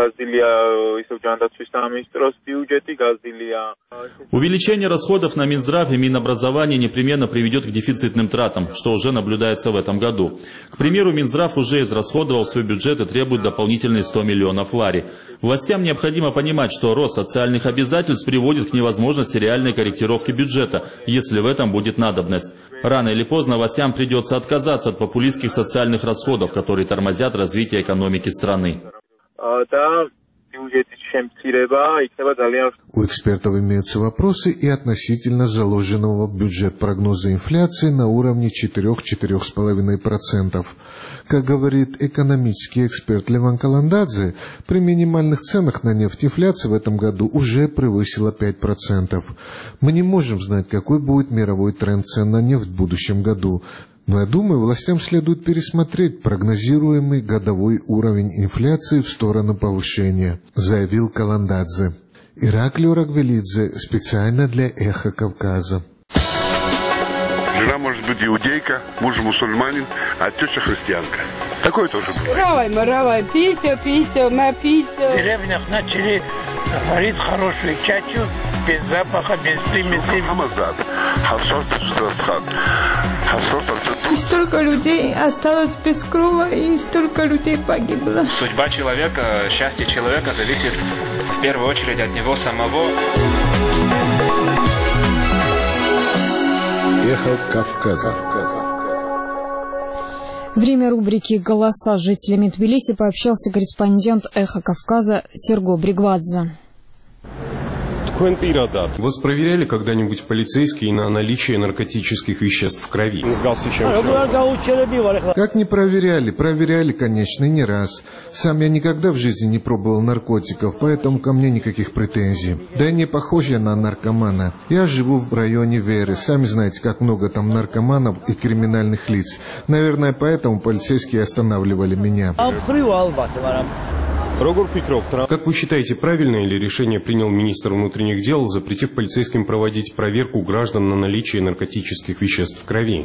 Увеличение расходов на Минздрав и Минобразование непременно приведет к дефицитным тратам, что уже наблюдается в этом году. К примеру, Минздрав уже израсходовал свой бюджет и требует дополнительные 100 миллионов лари. Властям необходимо понимать, что рост социальных обязательств приводит к невозможности реальной корректировки бюджета, если в этом будет надобность. Рано или поздно властям придется отказаться от популистских социальных расходов, которые тормозят развитие экономики страны. У экспертов имеются вопросы и относительно заложенного в бюджет прогноза инфляции на уровне 4–4,5%. Как говорит экономический эксперт Леван Каландадзе, при минимальных ценах на нефть инфляция в этом году уже превысила 5%. Мы не можем знать, какой будет мировой тренд цен на нефть в будущем году. Но я думаю, властям следует пересмотреть прогнозируемый годовой уровень инфляции в сторону повышения, заявил Каландадзе. Ираклио Рагвелидзе специально для «Эхо Кавказа». Жена может быть иудейка, муж мусульманин, а теща христианка. Такое тоже бывает. В деревнях начали варить хорошую чачу, без запаха, без примесей. И столько людей осталось без крова, и столько людей погибло. Судьба человека, счастье человека зависит в первую очередь от него самого. Эхо Кавказа. Время рубрики «Голоса» с жителями Тбилиси пообщался корреспондент «Эхо Кавказа» Серго Бригвадзе. Вас проверяли когда-нибудь полицейские на наличие наркотических веществ в крови? Как не проверяли? Проверяли, конечно, и не раз. Сам я никогда в жизни не пробовал наркотиков, поэтому ко мне никаких претензий. Да и не похож я на наркомана. Я живу в районе Веры. Сами знаете, как много там наркоманов и криминальных лиц. Наверное, поэтому полицейские останавливали меня. Как вы считаете, правильное ли решение принял министр внутренних дел, запретив полицейским проводить проверку граждан на наличие наркотических веществ в крови?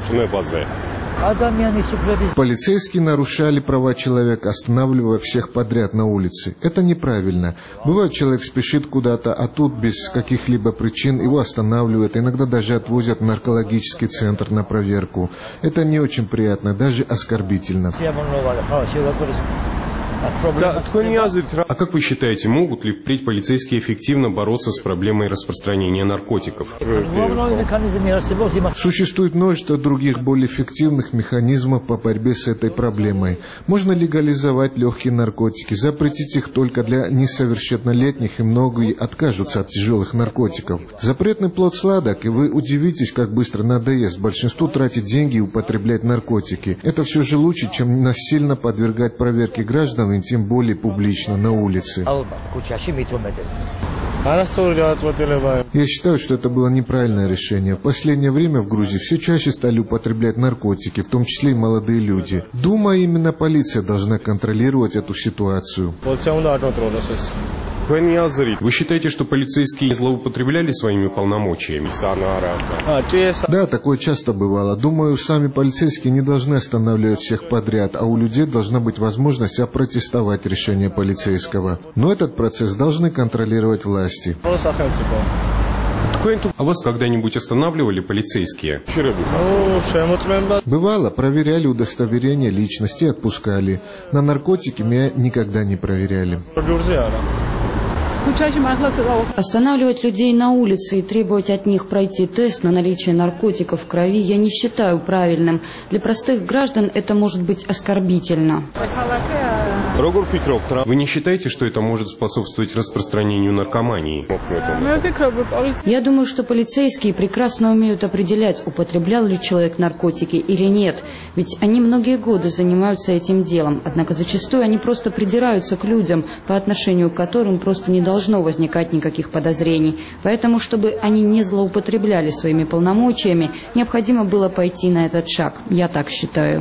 Полицейские нарушали права человека, останавливая всех подряд на улице. Это неправильно. Бывает, человек спешит куда-то, а тут без каких-либо причин его останавливают, иногда даже отвозят в наркологический центр на проверку. Это не очень приятно, даже оскорбительно. А как вы считаете, могут ли впредь полицейские эффективно бороться с проблемой распространения наркотиков? Существует множество других более эффективных механизмов по борьбе с этой проблемой. Можно легализовать легкие наркотики, запретить их только для несовершеннолетних, и многие откажутся от тяжелых наркотиков. Запретный плод сладок, и вы удивитесь, как быстро надоест большинству тратить деньги и употреблять наркотики. Это все же лучше, чем насильно подвергать проверке граждан, и тем более публично на улице. Я считаю, что это было неправильное решение. В последнее время в Грузии все чаще стали употреблять наркотики, в том числе и молодые люди. Думаю, именно полиция должна контролировать эту ситуацию. Вы считаете, что полицейские злоупотребляли своими полномочиями? Да, такое часто бывало. Думаю, сами полицейские не должны останавливать всех подряд, а у людей должна быть возможность опротестовать решение полицейского. Но этот процесс должны контролировать власти. А вас когда-нибудь останавливали полицейские? Бывало, проверяли удостоверение личности и отпускали. На наркотики меня никогда не проверяли. Останавливать людей на улице и требовать от них пройти тест на наличие наркотиков в крови я не считаю правильным. Для простых граждан это может быть оскорбительно. Вы не считаете, что это может способствовать распространению наркомании? Я думаю, что полицейские прекрасно умеют определять, употреблял ли человек наркотики или нет. Ведь они многие годы занимаются этим делом. Однако зачастую они просто придираются к людям, по отношению к которым просто не должно возникать никаких подозрений. Поэтому, чтобы они не злоупотребляли своими полномочиями, необходимо было пойти на этот шаг. Я так считаю.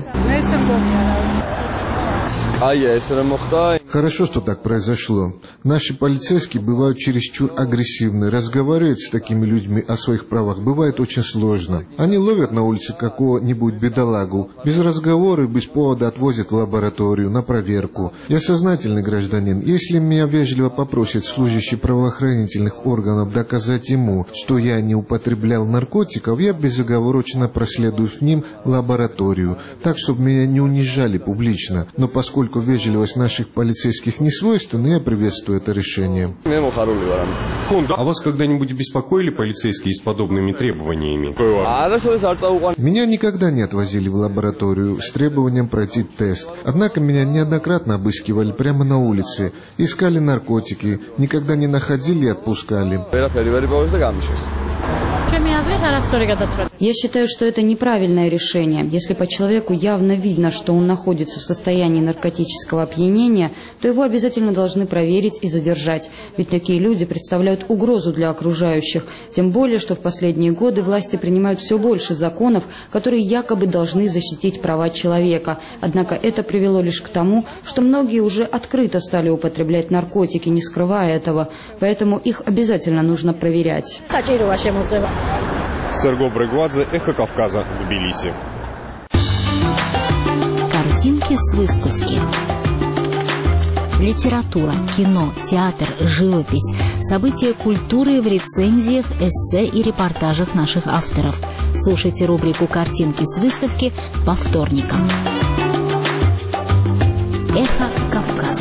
Хорошо, что так произошло. Наши полицейские бывают чересчур агрессивны. Разговаривать с такими людьми о своих правах бывает очень сложно. Они ловят на улице какого-нибудь бедолагу, без разговора и без повода отвозят в лабораторию на проверку. Я сознательный гражданин. Если меня вежливо попросит служащий правоохранительных органов доказать ему, что я не употреблял наркотиков, я безоговорочно проследую к ним в лабораторию, так, чтобы меня не унижали публично. Но поскольку вежливость наших полицейских не свойственна, я приветствую это решение. А вас когда-нибудь беспокоили полицейские с подобными требованиями? Меня никогда не отвозили в лабораторию с требованием пройти тест. Однако меня неоднократно обыскивали прямо на улице, искали наркотики, никогда не находили и отпускали. Я считаю, что это неправильное решение. Если по человеку явно видно, что он находится в состоянии наркотического опьянения, то его обязательно должны проверить и задержать. Ведь такие люди представляют угрозу для окружающих. Тем более, что в последние годы власти принимают все больше законов, которые якобы должны защитить права человека. Однако это привело лишь к тому, что многие уже открыто стали употреблять наркотики, не скрывая этого. Поэтому их обязательно нужно проверять. Серго Брегвадзе, Эхо Кавказа, Тбилиси. Картинки с выставки. Литература, кино, театр, живопись, события культуры в рецензиях, эссе и репортажах наших авторов. Слушайте рубрику «Картинки с выставки» по вторникам. Эхо Кавказа.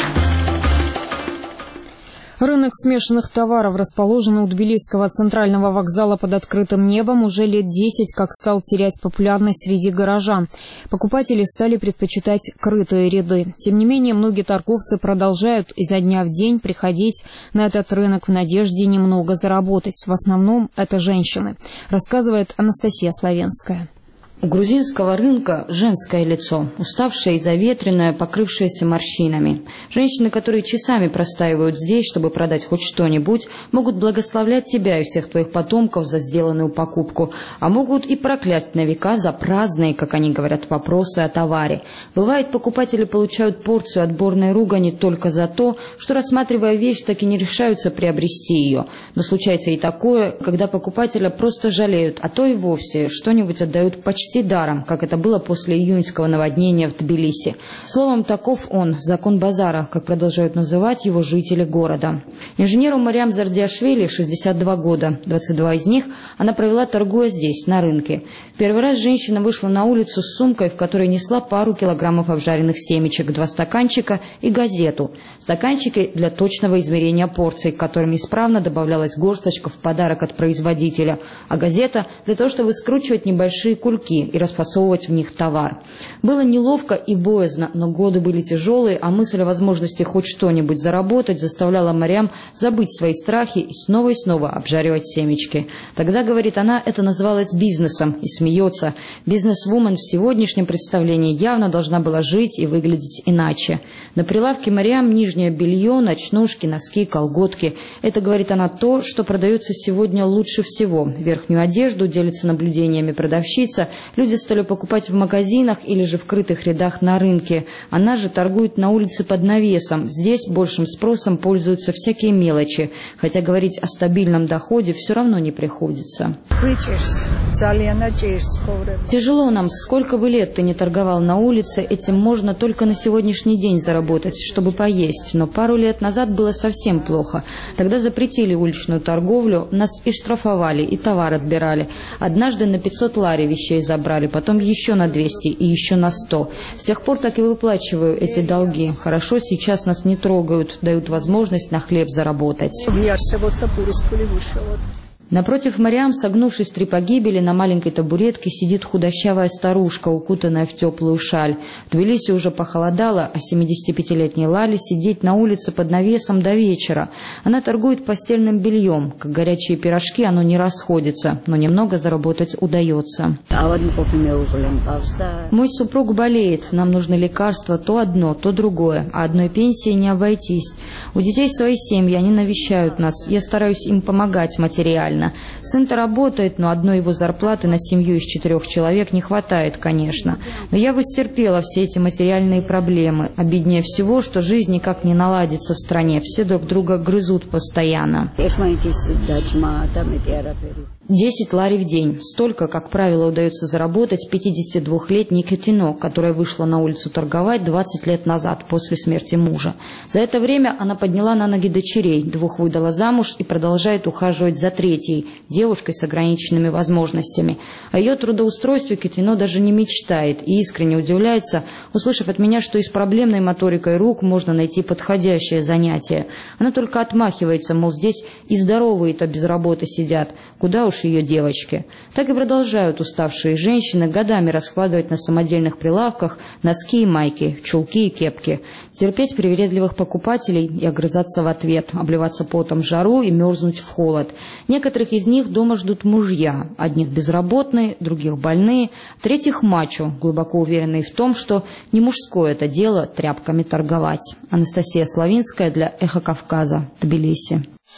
Рынок смешанных товаров, расположенный у Тбилисского центрального вокзала под открытым небом, уже лет 10 как стал терять популярность среди горожан. Покупатели стали предпочитать крытые ряды. Тем не менее, многие торговцы продолжают изо дня в день приходить на этот рынок в надежде немного заработать. В основном это женщины, рассказывает Анастасия Славенская. У грузинского рынка женское лицо, уставшее и заветренное, покрывшееся морщинами. Женщины, которые часами простаивают здесь, чтобы продать хоть что-нибудь, могут благословлять тебя и всех твоих потомков за сделанную покупку, а могут и проклясть на века за праздные, как они говорят, вопросы о товаре. Бывает, покупатели получают порцию отборной ругани только за то, что, рассматривая вещь, так и не решаются приобрести ее. Но случается и такое, когда покупателя просто жалеют, а то и вовсе что-нибудь отдают почти даром, как это было после июньского наводнения в Тбилиси. Словом, таков он, закон базара, как продолжают называть его жители города. Инженеру Мариам Зардиашвили 62 года, 22 из них она провела, торгуя здесь, на рынке. Первый раз женщина вышла на улицу с сумкой, в которой несла пару килограммов обжаренных семечек, 2 стаканчика и газету. Стаканчики для точного измерения порций, к которым исправно добавлялась горсточка в подарок от производителя, а газета для того, чтобы скручивать небольшие кульки и расфасовывать в них товар. Было неловко и боязно, но годы были тяжелые, а мысль о возможности хоть что-нибудь заработать заставляла Мариам забыть свои страхи и снова обжаривать семечки. Тогда, говорит она, это называлось бизнесом, и смеется. Бизнес-вумен в сегодняшнем представлении явно должна была жить и выглядеть иначе. На прилавке Мариам нижнее белье, ночнушки, носки, колготки. Это, говорит она, то, что продается сегодня лучше всего. Верхнюю одежду, делится наблюдениями продавщица, люди стали покупать в магазинах или же в крытых рядах на рынке. Она же торгует на улице под навесом. Здесь большим спросом пользуются всякие мелочи. Хотя говорить о стабильном доходе все равно не приходится. Тяжело нам. Сколько бы лет ты не торговал на улице, этим можно только на сегодняшний день заработать, чтобы поесть. Но пару лет назад было совсем плохо. Тогда запретили уличную торговлю, нас и штрафовали, и товар отбирали. Однажды на 500 лари вещей забрали, потом еще на 200 и еще на 100. С тех пор так и выплачиваю эти долги. Хорошо, сейчас нас не трогают, дают возможность на хлеб заработать. Напротив Мариам, согнувшись в 3 погибели, на маленькой табуретке сидит худощавая старушка, укутанная в теплую шаль. В Тбилиси уже похолодало, а 75-летней Лали сидеть на улице под навесом до вечера. Она торгует постельным бельем. Как горячие пирожки, оно не расходится, но немного заработать удается. Мой супруг болеет, нам нужны лекарства, то одно, то другое, а одной пенсии не обойтись. У детей свои семьи, они навещают нас, я стараюсь им помогать материально. Сын-то работает, но одной его зарплаты на семью из 4 человек не хватает, конечно. Но я бы стерпела все эти материальные проблемы. Обиднее всего, что жизнь никак не наладится в стране. Все друг друга грызут постоянно. 10 лари в день. Столько, как правило, удается заработать 52-летней Кетино, которая вышла на улицу торговать 20 лет назад, после смерти мужа. За это время она подняла на ноги дочерей, 2 выдала замуж и продолжает ухаживать за 3-й, девушкой с ограниченными возможностями. О ее трудоустройстве Кетино даже не мечтает и искренне удивляется, услышав от меня, что и с проблемной моторикой рук можно найти подходящее занятие. Она только отмахивается, мол, здесь и здоровые-то без работы сидят. Куда уж уж ее девочки. Так и продолжают уставшие женщины годами раскладывать на самодельных прилавках носки и майки, чулки и кепки, терпеть привередливых покупателей и огрызаться в ответ, обливаться потом в жару и мерзнуть в холод. Некоторых из них дома ждут мужья, одних безработные, других больные, третьих мачо, глубоко уверенные в том, что не мужское это дело тряпками торговать. Анастасия Славинская для «Эхо Кавказа», Тбилиси.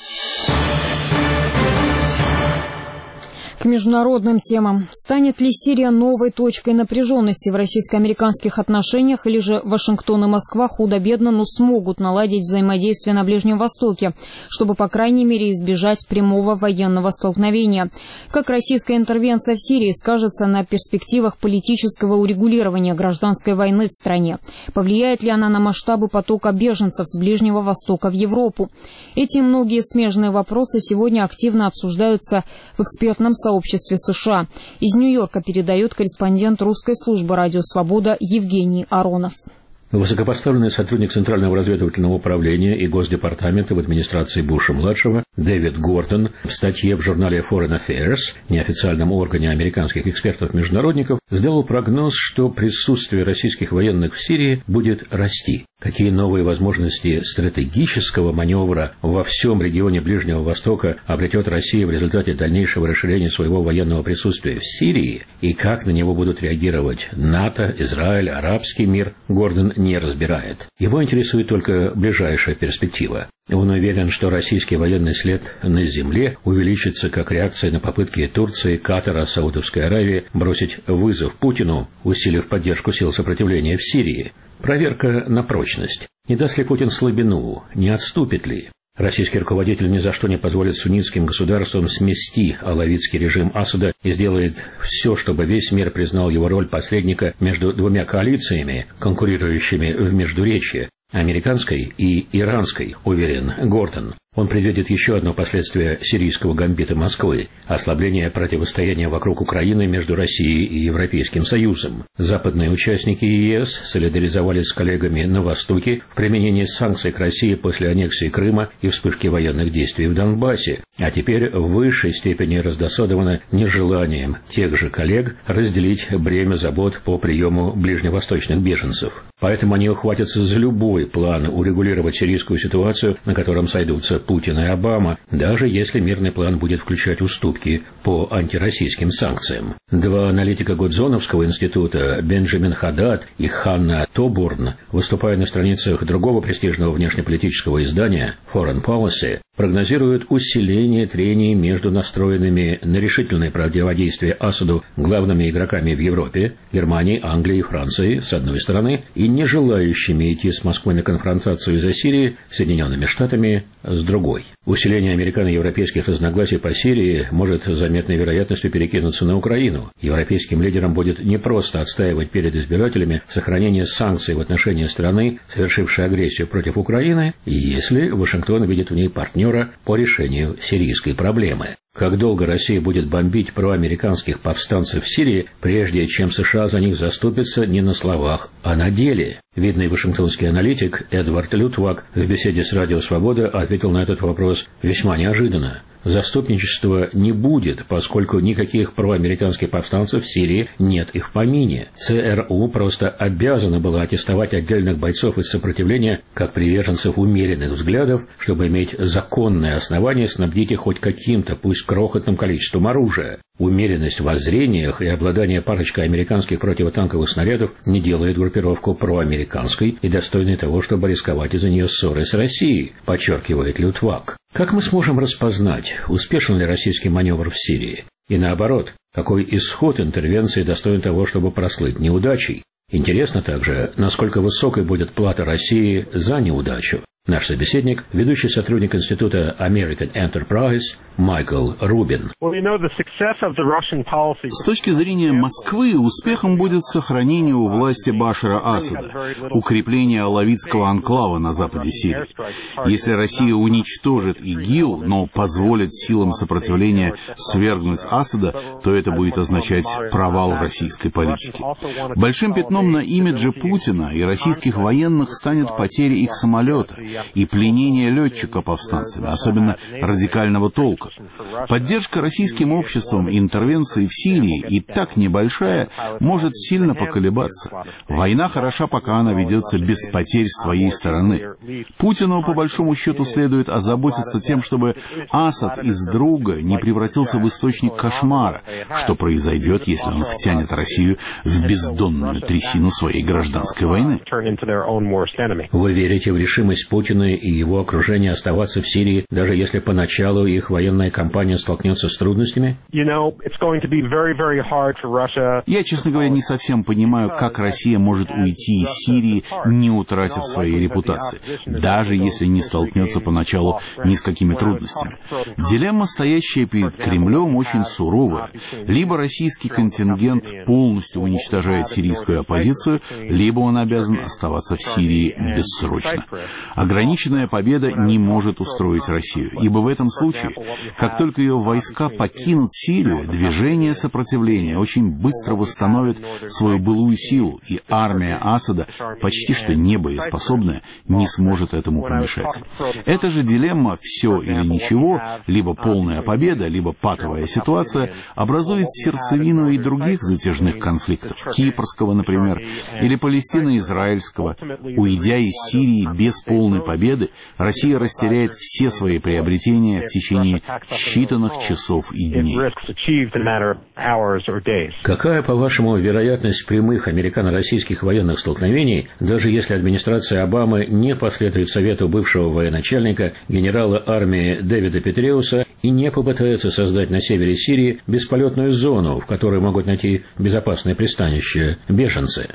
К международным темам. Станет ли Сирия новой точкой напряженности в российско-американских отношениях, или же Вашингтон и Москва худо-бедно, но смогут наладить взаимодействие на Ближнем Востоке, чтобы, по крайней мере, избежать прямого военного столкновения? Как российская интервенция в Сирии скажется на перспективах политического урегулирования гражданской войны в стране? Повлияет ли она на масштабы потока беженцев с Ближнего Востока в Европу? Эти и многие смежные вопросы сегодня активно обсуждаются в экспертном сообществе США. Из Нью-Йорка передает корреспондент русской службы «Радио Свобода» Евгений Аронов. Высокопоставленный сотрудник Центрального разведывательного управления и Госдепартамента в администрации Буша-младшего Дэвид Гордон в статье в журнале Foreign Affairs, неофициальном органе американских экспертов-международников, сделал прогноз, что присутствие российских военных в Сирии будет расти. Какие новые возможности стратегического маневра во всем регионе Ближнего Востока обретет Россия в результате дальнейшего расширения своего военного присутствия в Сирии, и как на него будут реагировать НАТО, Израиль, арабский мир, Гордон не разбирает. Его интересует только ближайшая перспектива. Он уверен, что российский военный след на земле увеличится как реакция на попытки Турции, Катара, Саудовской Аравии бросить вызов Путину, усилив поддержку сил сопротивления в Сирии. Проверка на прочность. Не даст ли Путин слабину? Не отступит ли? Российский руководитель ни за что не позволит суннитским государствам смести алавитский режим Асада и сделает все, чтобы весь мир признал его роль посредника между двумя коалициями, конкурирующими в Междуречье, американской и иранской, уверен Гордон. Он предвидит еще одно последствие сирийского гамбита Москвы – ослабление противостояния вокруг Украины между Россией и Европейским Союзом. Западные участники ЕС солидаризовались с коллегами на Востоке в применении санкций к России после аннексии Крыма и вспышки военных действий в Донбассе, а теперь в высшей степени раздосадованы нежеланием тех же коллег разделить бремя забот по приему ближневосточных беженцев. Поэтому они ухватятся за любой план урегулировать сирийскую ситуацию, на котором сойдутся Путин и Обама, даже если мирный план будет включать уступки по антироссийским санкциям. Два аналитика Гудзоновского института, Бенджамин Хадад и Ханна Тобурн, выступая на страницах другого престижного внешнеполитического издания Foreign Policy, прогнозируют усиление трений между настроенными на решительное противодействие Асаду главными игроками в Европе, Германии, Англии и Франции, с одной стороны, и не желающими идти с Москвой на конфронтацию из-за Сирии Соединенными Штатами с другой. Усиление американо-европейских разногласий по Сирии может с заметной вероятностью перекинуться на Украину. Европейским лидерам будет непросто отстаивать перед избирателями сохранение санкций в отношении страны, совершившей агрессию против Украины, если Вашингтон видит в ней партнера по решению сирийской проблемы. Как долго Россия будет бомбить проамериканских повстанцев в Сирии, прежде чем США за них заступятся не на словах, а на деле? Видный вашингтонский аналитик Эдвард Лютвак в беседе с «Радио Свобода» ответил на этот вопрос весьма неожиданно. Заступничества не будет, поскольку никаких проамериканских повстанцев в Сирии нет и в помине. ЦРУ просто обязана была аттестовать отдельных бойцов из сопротивления как приверженцев умеренных взглядов, чтобы иметь законное основание снабдить их хоть каким-то, пусть крохотным количеством оружия. Умеренность в воззрениях и обладание парочкой американских противотанковых снарядов не делает группировку проамериканской и достойной того, чтобы рисковать из-за нее ссоры с Россией, подчеркивает Лютвак. Как мы сможем распознать, успешен ли российский маневр в Сирии? И наоборот, какой исход интервенции достоин того, чтобы прослыть неудачей? Интересно также, насколько высокой будет плата России за неудачу. Наш собеседник – ведущий сотрудник Института American Enterprise Майкл Рубин. С точки зрения Москвы, успехом будет сохранение у власти Башара Асада, укрепление алавитского анклава на западе Сирии. Если Россия уничтожит ИГИЛ, но позволит силам сопротивления свергнуть Асада, то это будет означать провал российской политики. Большим пятном на имидже Путина и российских военных станет потеря их самолета и пленение летчика повстанцами, особенно радикального толка. Поддержка российским обществом интервенции в Сирии, и так небольшая, может сильно поколебаться. Война хороша, пока она ведется без потерь с твоей стороны. Путину, по большому счету, следует озаботиться тем, чтобы Асад из друга не превратился в источник кошмара, что произойдет, если он втянет Россию в бездонную трясину своей гражданской войны. Вы верите в решимость Путина и его окружения оставаться в Сирии, даже если поначалу их военная кампания столкнется с трудностями? Я, честно говоря, не совсем понимаю, как Россия может уйти из Сирии, не утратив своей репутации, даже если не столкнется поначалу ни с какими трудностями. Дилемма, стоящая перед Кремлем, очень суровая. Либо российский контингент полностью уничтожает сирийскую оппозицию, либо он обязан оставаться в Сирии бессрочно. Ограниченная победа не может устроить Россию, ибо в этом случае, как только ее войска покинут Сирию, движение сопротивления очень быстро восстановит свою былую силу, и армия Асада, почти что не боеспособная, не сможет этому помешать. Эта же дилемма «все или ничего», либо полная победа, либо патовая ситуация, образует сердцевину и других затяжных конфликтов, кипрского, например, или палестино-израильского. Уйдя из Сирии без полной победы, Россия растеряет все свои приобретения в течение считанных часов и дней. Какая, по-вашему, вероятность прямых американо-российских военных столкновений, даже если администрация Обамы не последует совету бывшего военачальника, генерала армии Дэвида Петреуса, и не попытается создать на севере Сирии бесполетную зону, в которой могут найти безопасное пристанище беженцы?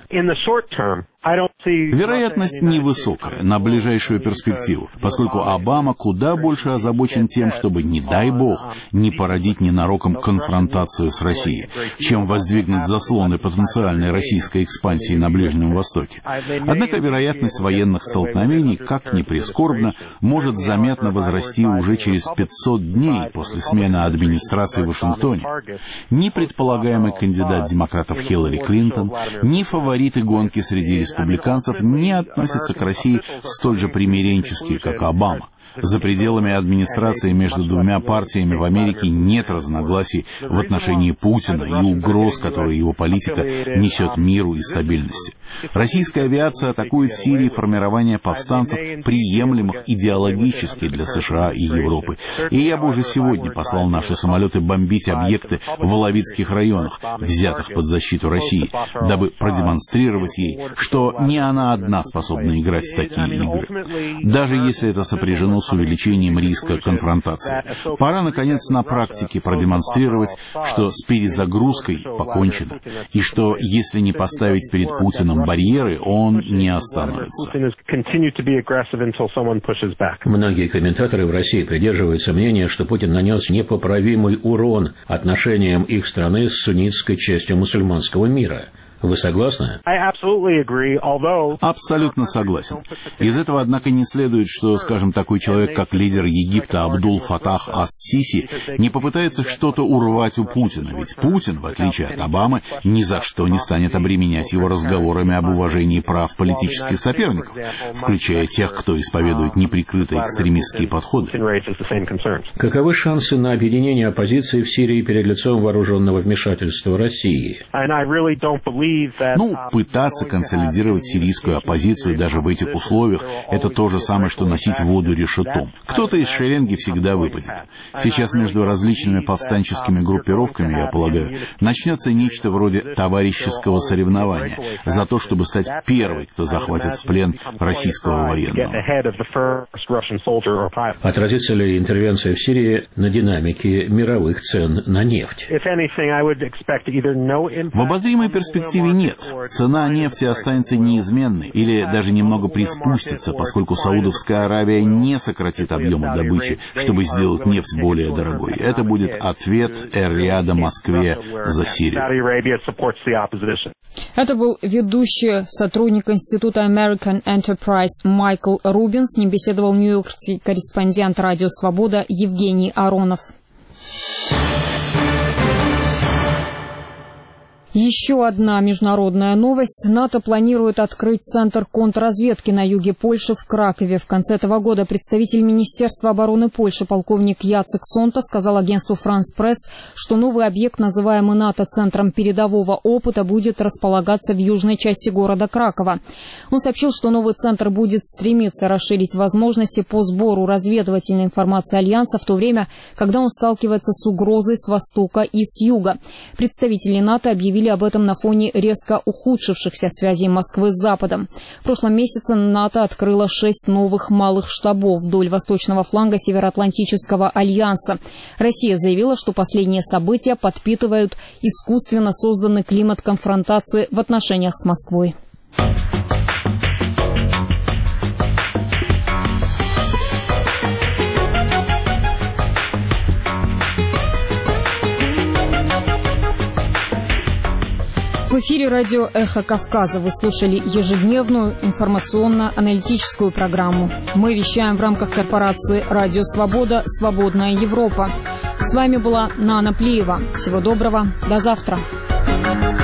Вероятность невысокая на ближайшую перспективу, поскольку Обама куда больше озабочен тем, чтобы, не дай бог, не породить ненароком конфронтацию с Россией, чем воздвигнуть заслоны потенциальной российской экспансии на Ближнем Востоке. Однако вероятность военных столкновений, как ни прискорбно, может заметно возрасти уже через 500 дней после смены администрации в Вашингтоне. Ни предполагаемый кандидат демократов Хиллари Клинтон, ни фавориты гонки среди республиканцев не относятся к России столь же примиренчески, как Обама. За пределами администрации между двумя партиями в Америке нет разногласий в отношении Путина и угроз, которые его политика несет миру и стабильности. Российская авиация атакует в Сирии формирование повстанцев, приемлемых идеологически для США и Европы. И я бы уже сегодня послал наши самолеты бомбить объекты в Алавитских районах, взятых под защиту России, дабы продемонстрировать ей, что не она одна способна играть в такие игры. Даже если это сопряжено с увеличением риска конфронтации. Пора, наконец, на практике продемонстрировать, что с перезагрузкой покончено, и что, если не поставить перед Путиным барьеры, он не остановится. Многие комментаторы в России придерживаются мнения, что Путин нанес непоправимый урон отношениям их страны с суннитской частью мусульманского мира. Вы согласны? Абсолютно согласен. Из этого, однако, не следует, что, скажем, такой человек, как лидер Египта Абдул-Фатах ас-Сиси, не попытается что-то урвать у Путина. Ведь Путин, в отличие от Обамы, ни за что не станет обременять его разговорами об уважении прав политических соперников, включая тех, кто исповедует неприкрытые экстремистские подходы. Каковы шансы на объединение оппозиции в Сирии перед лицом вооруженного вмешательства России? Пытаться консолидировать сирийскую оппозицию даже в этих условиях – это то же самое, что носить воду решетом. Кто-то из шеренги всегда выпадет. Сейчас между различными повстанческими группировками, я полагаю, начнется нечто вроде товарищеского соревнования за то, чтобы стать первой, кто захватит в плен российского военного. Отразится ли интервенция в Сирии на динамике мировых цен на нефть? В обозримой перспективе нет. Цена нефти останется неизменной или даже немного приспустится, поскольку Саудовская Аравия не сократит объемы добычи, чтобы сделать нефть более дорогой. Это будет ответ Эр-Рияда Москве за Сирию. Это был ведущий сотрудник Института American Enterprise Майкл Рубин. С ним беседовал нью-йоркский корреспондент Радио Свобода Евгений Аронов. Еще одна международная новость. НАТО планирует открыть центр контрразведки на юге Польши в Кракове. В конце этого года представитель Министерства обороны Польши полковник Яцек Сонта сказал агентству «France Press», что новый объект, называемый НАТО центром передового опыта, будет располагаться в южной части города Кракова. Он сообщил, что новый центр будет стремиться расширить возможности по сбору разведывательной информации Альянса в то время, когда он сталкивается с угрозой с востока и с юга. Представители НАТО объявили об этом на фоне резко ухудшившихся связей Москвы с Западом. В прошлом месяце НАТО открыло 6 новых малых штабов вдоль восточного фланга Североатлантического альянса. Россия заявила, что последние события подпитывают искусственно созданный климат конфронтации в отношениях с Москвой. В эфире радио «Эхо Кавказа». Вы слушали ежедневную информационно-аналитическую программу. Мы вещаем в рамках корпорации «Радио Свобода. Свободная Европа». С вами была Нана Плиева. Всего доброго. До завтра.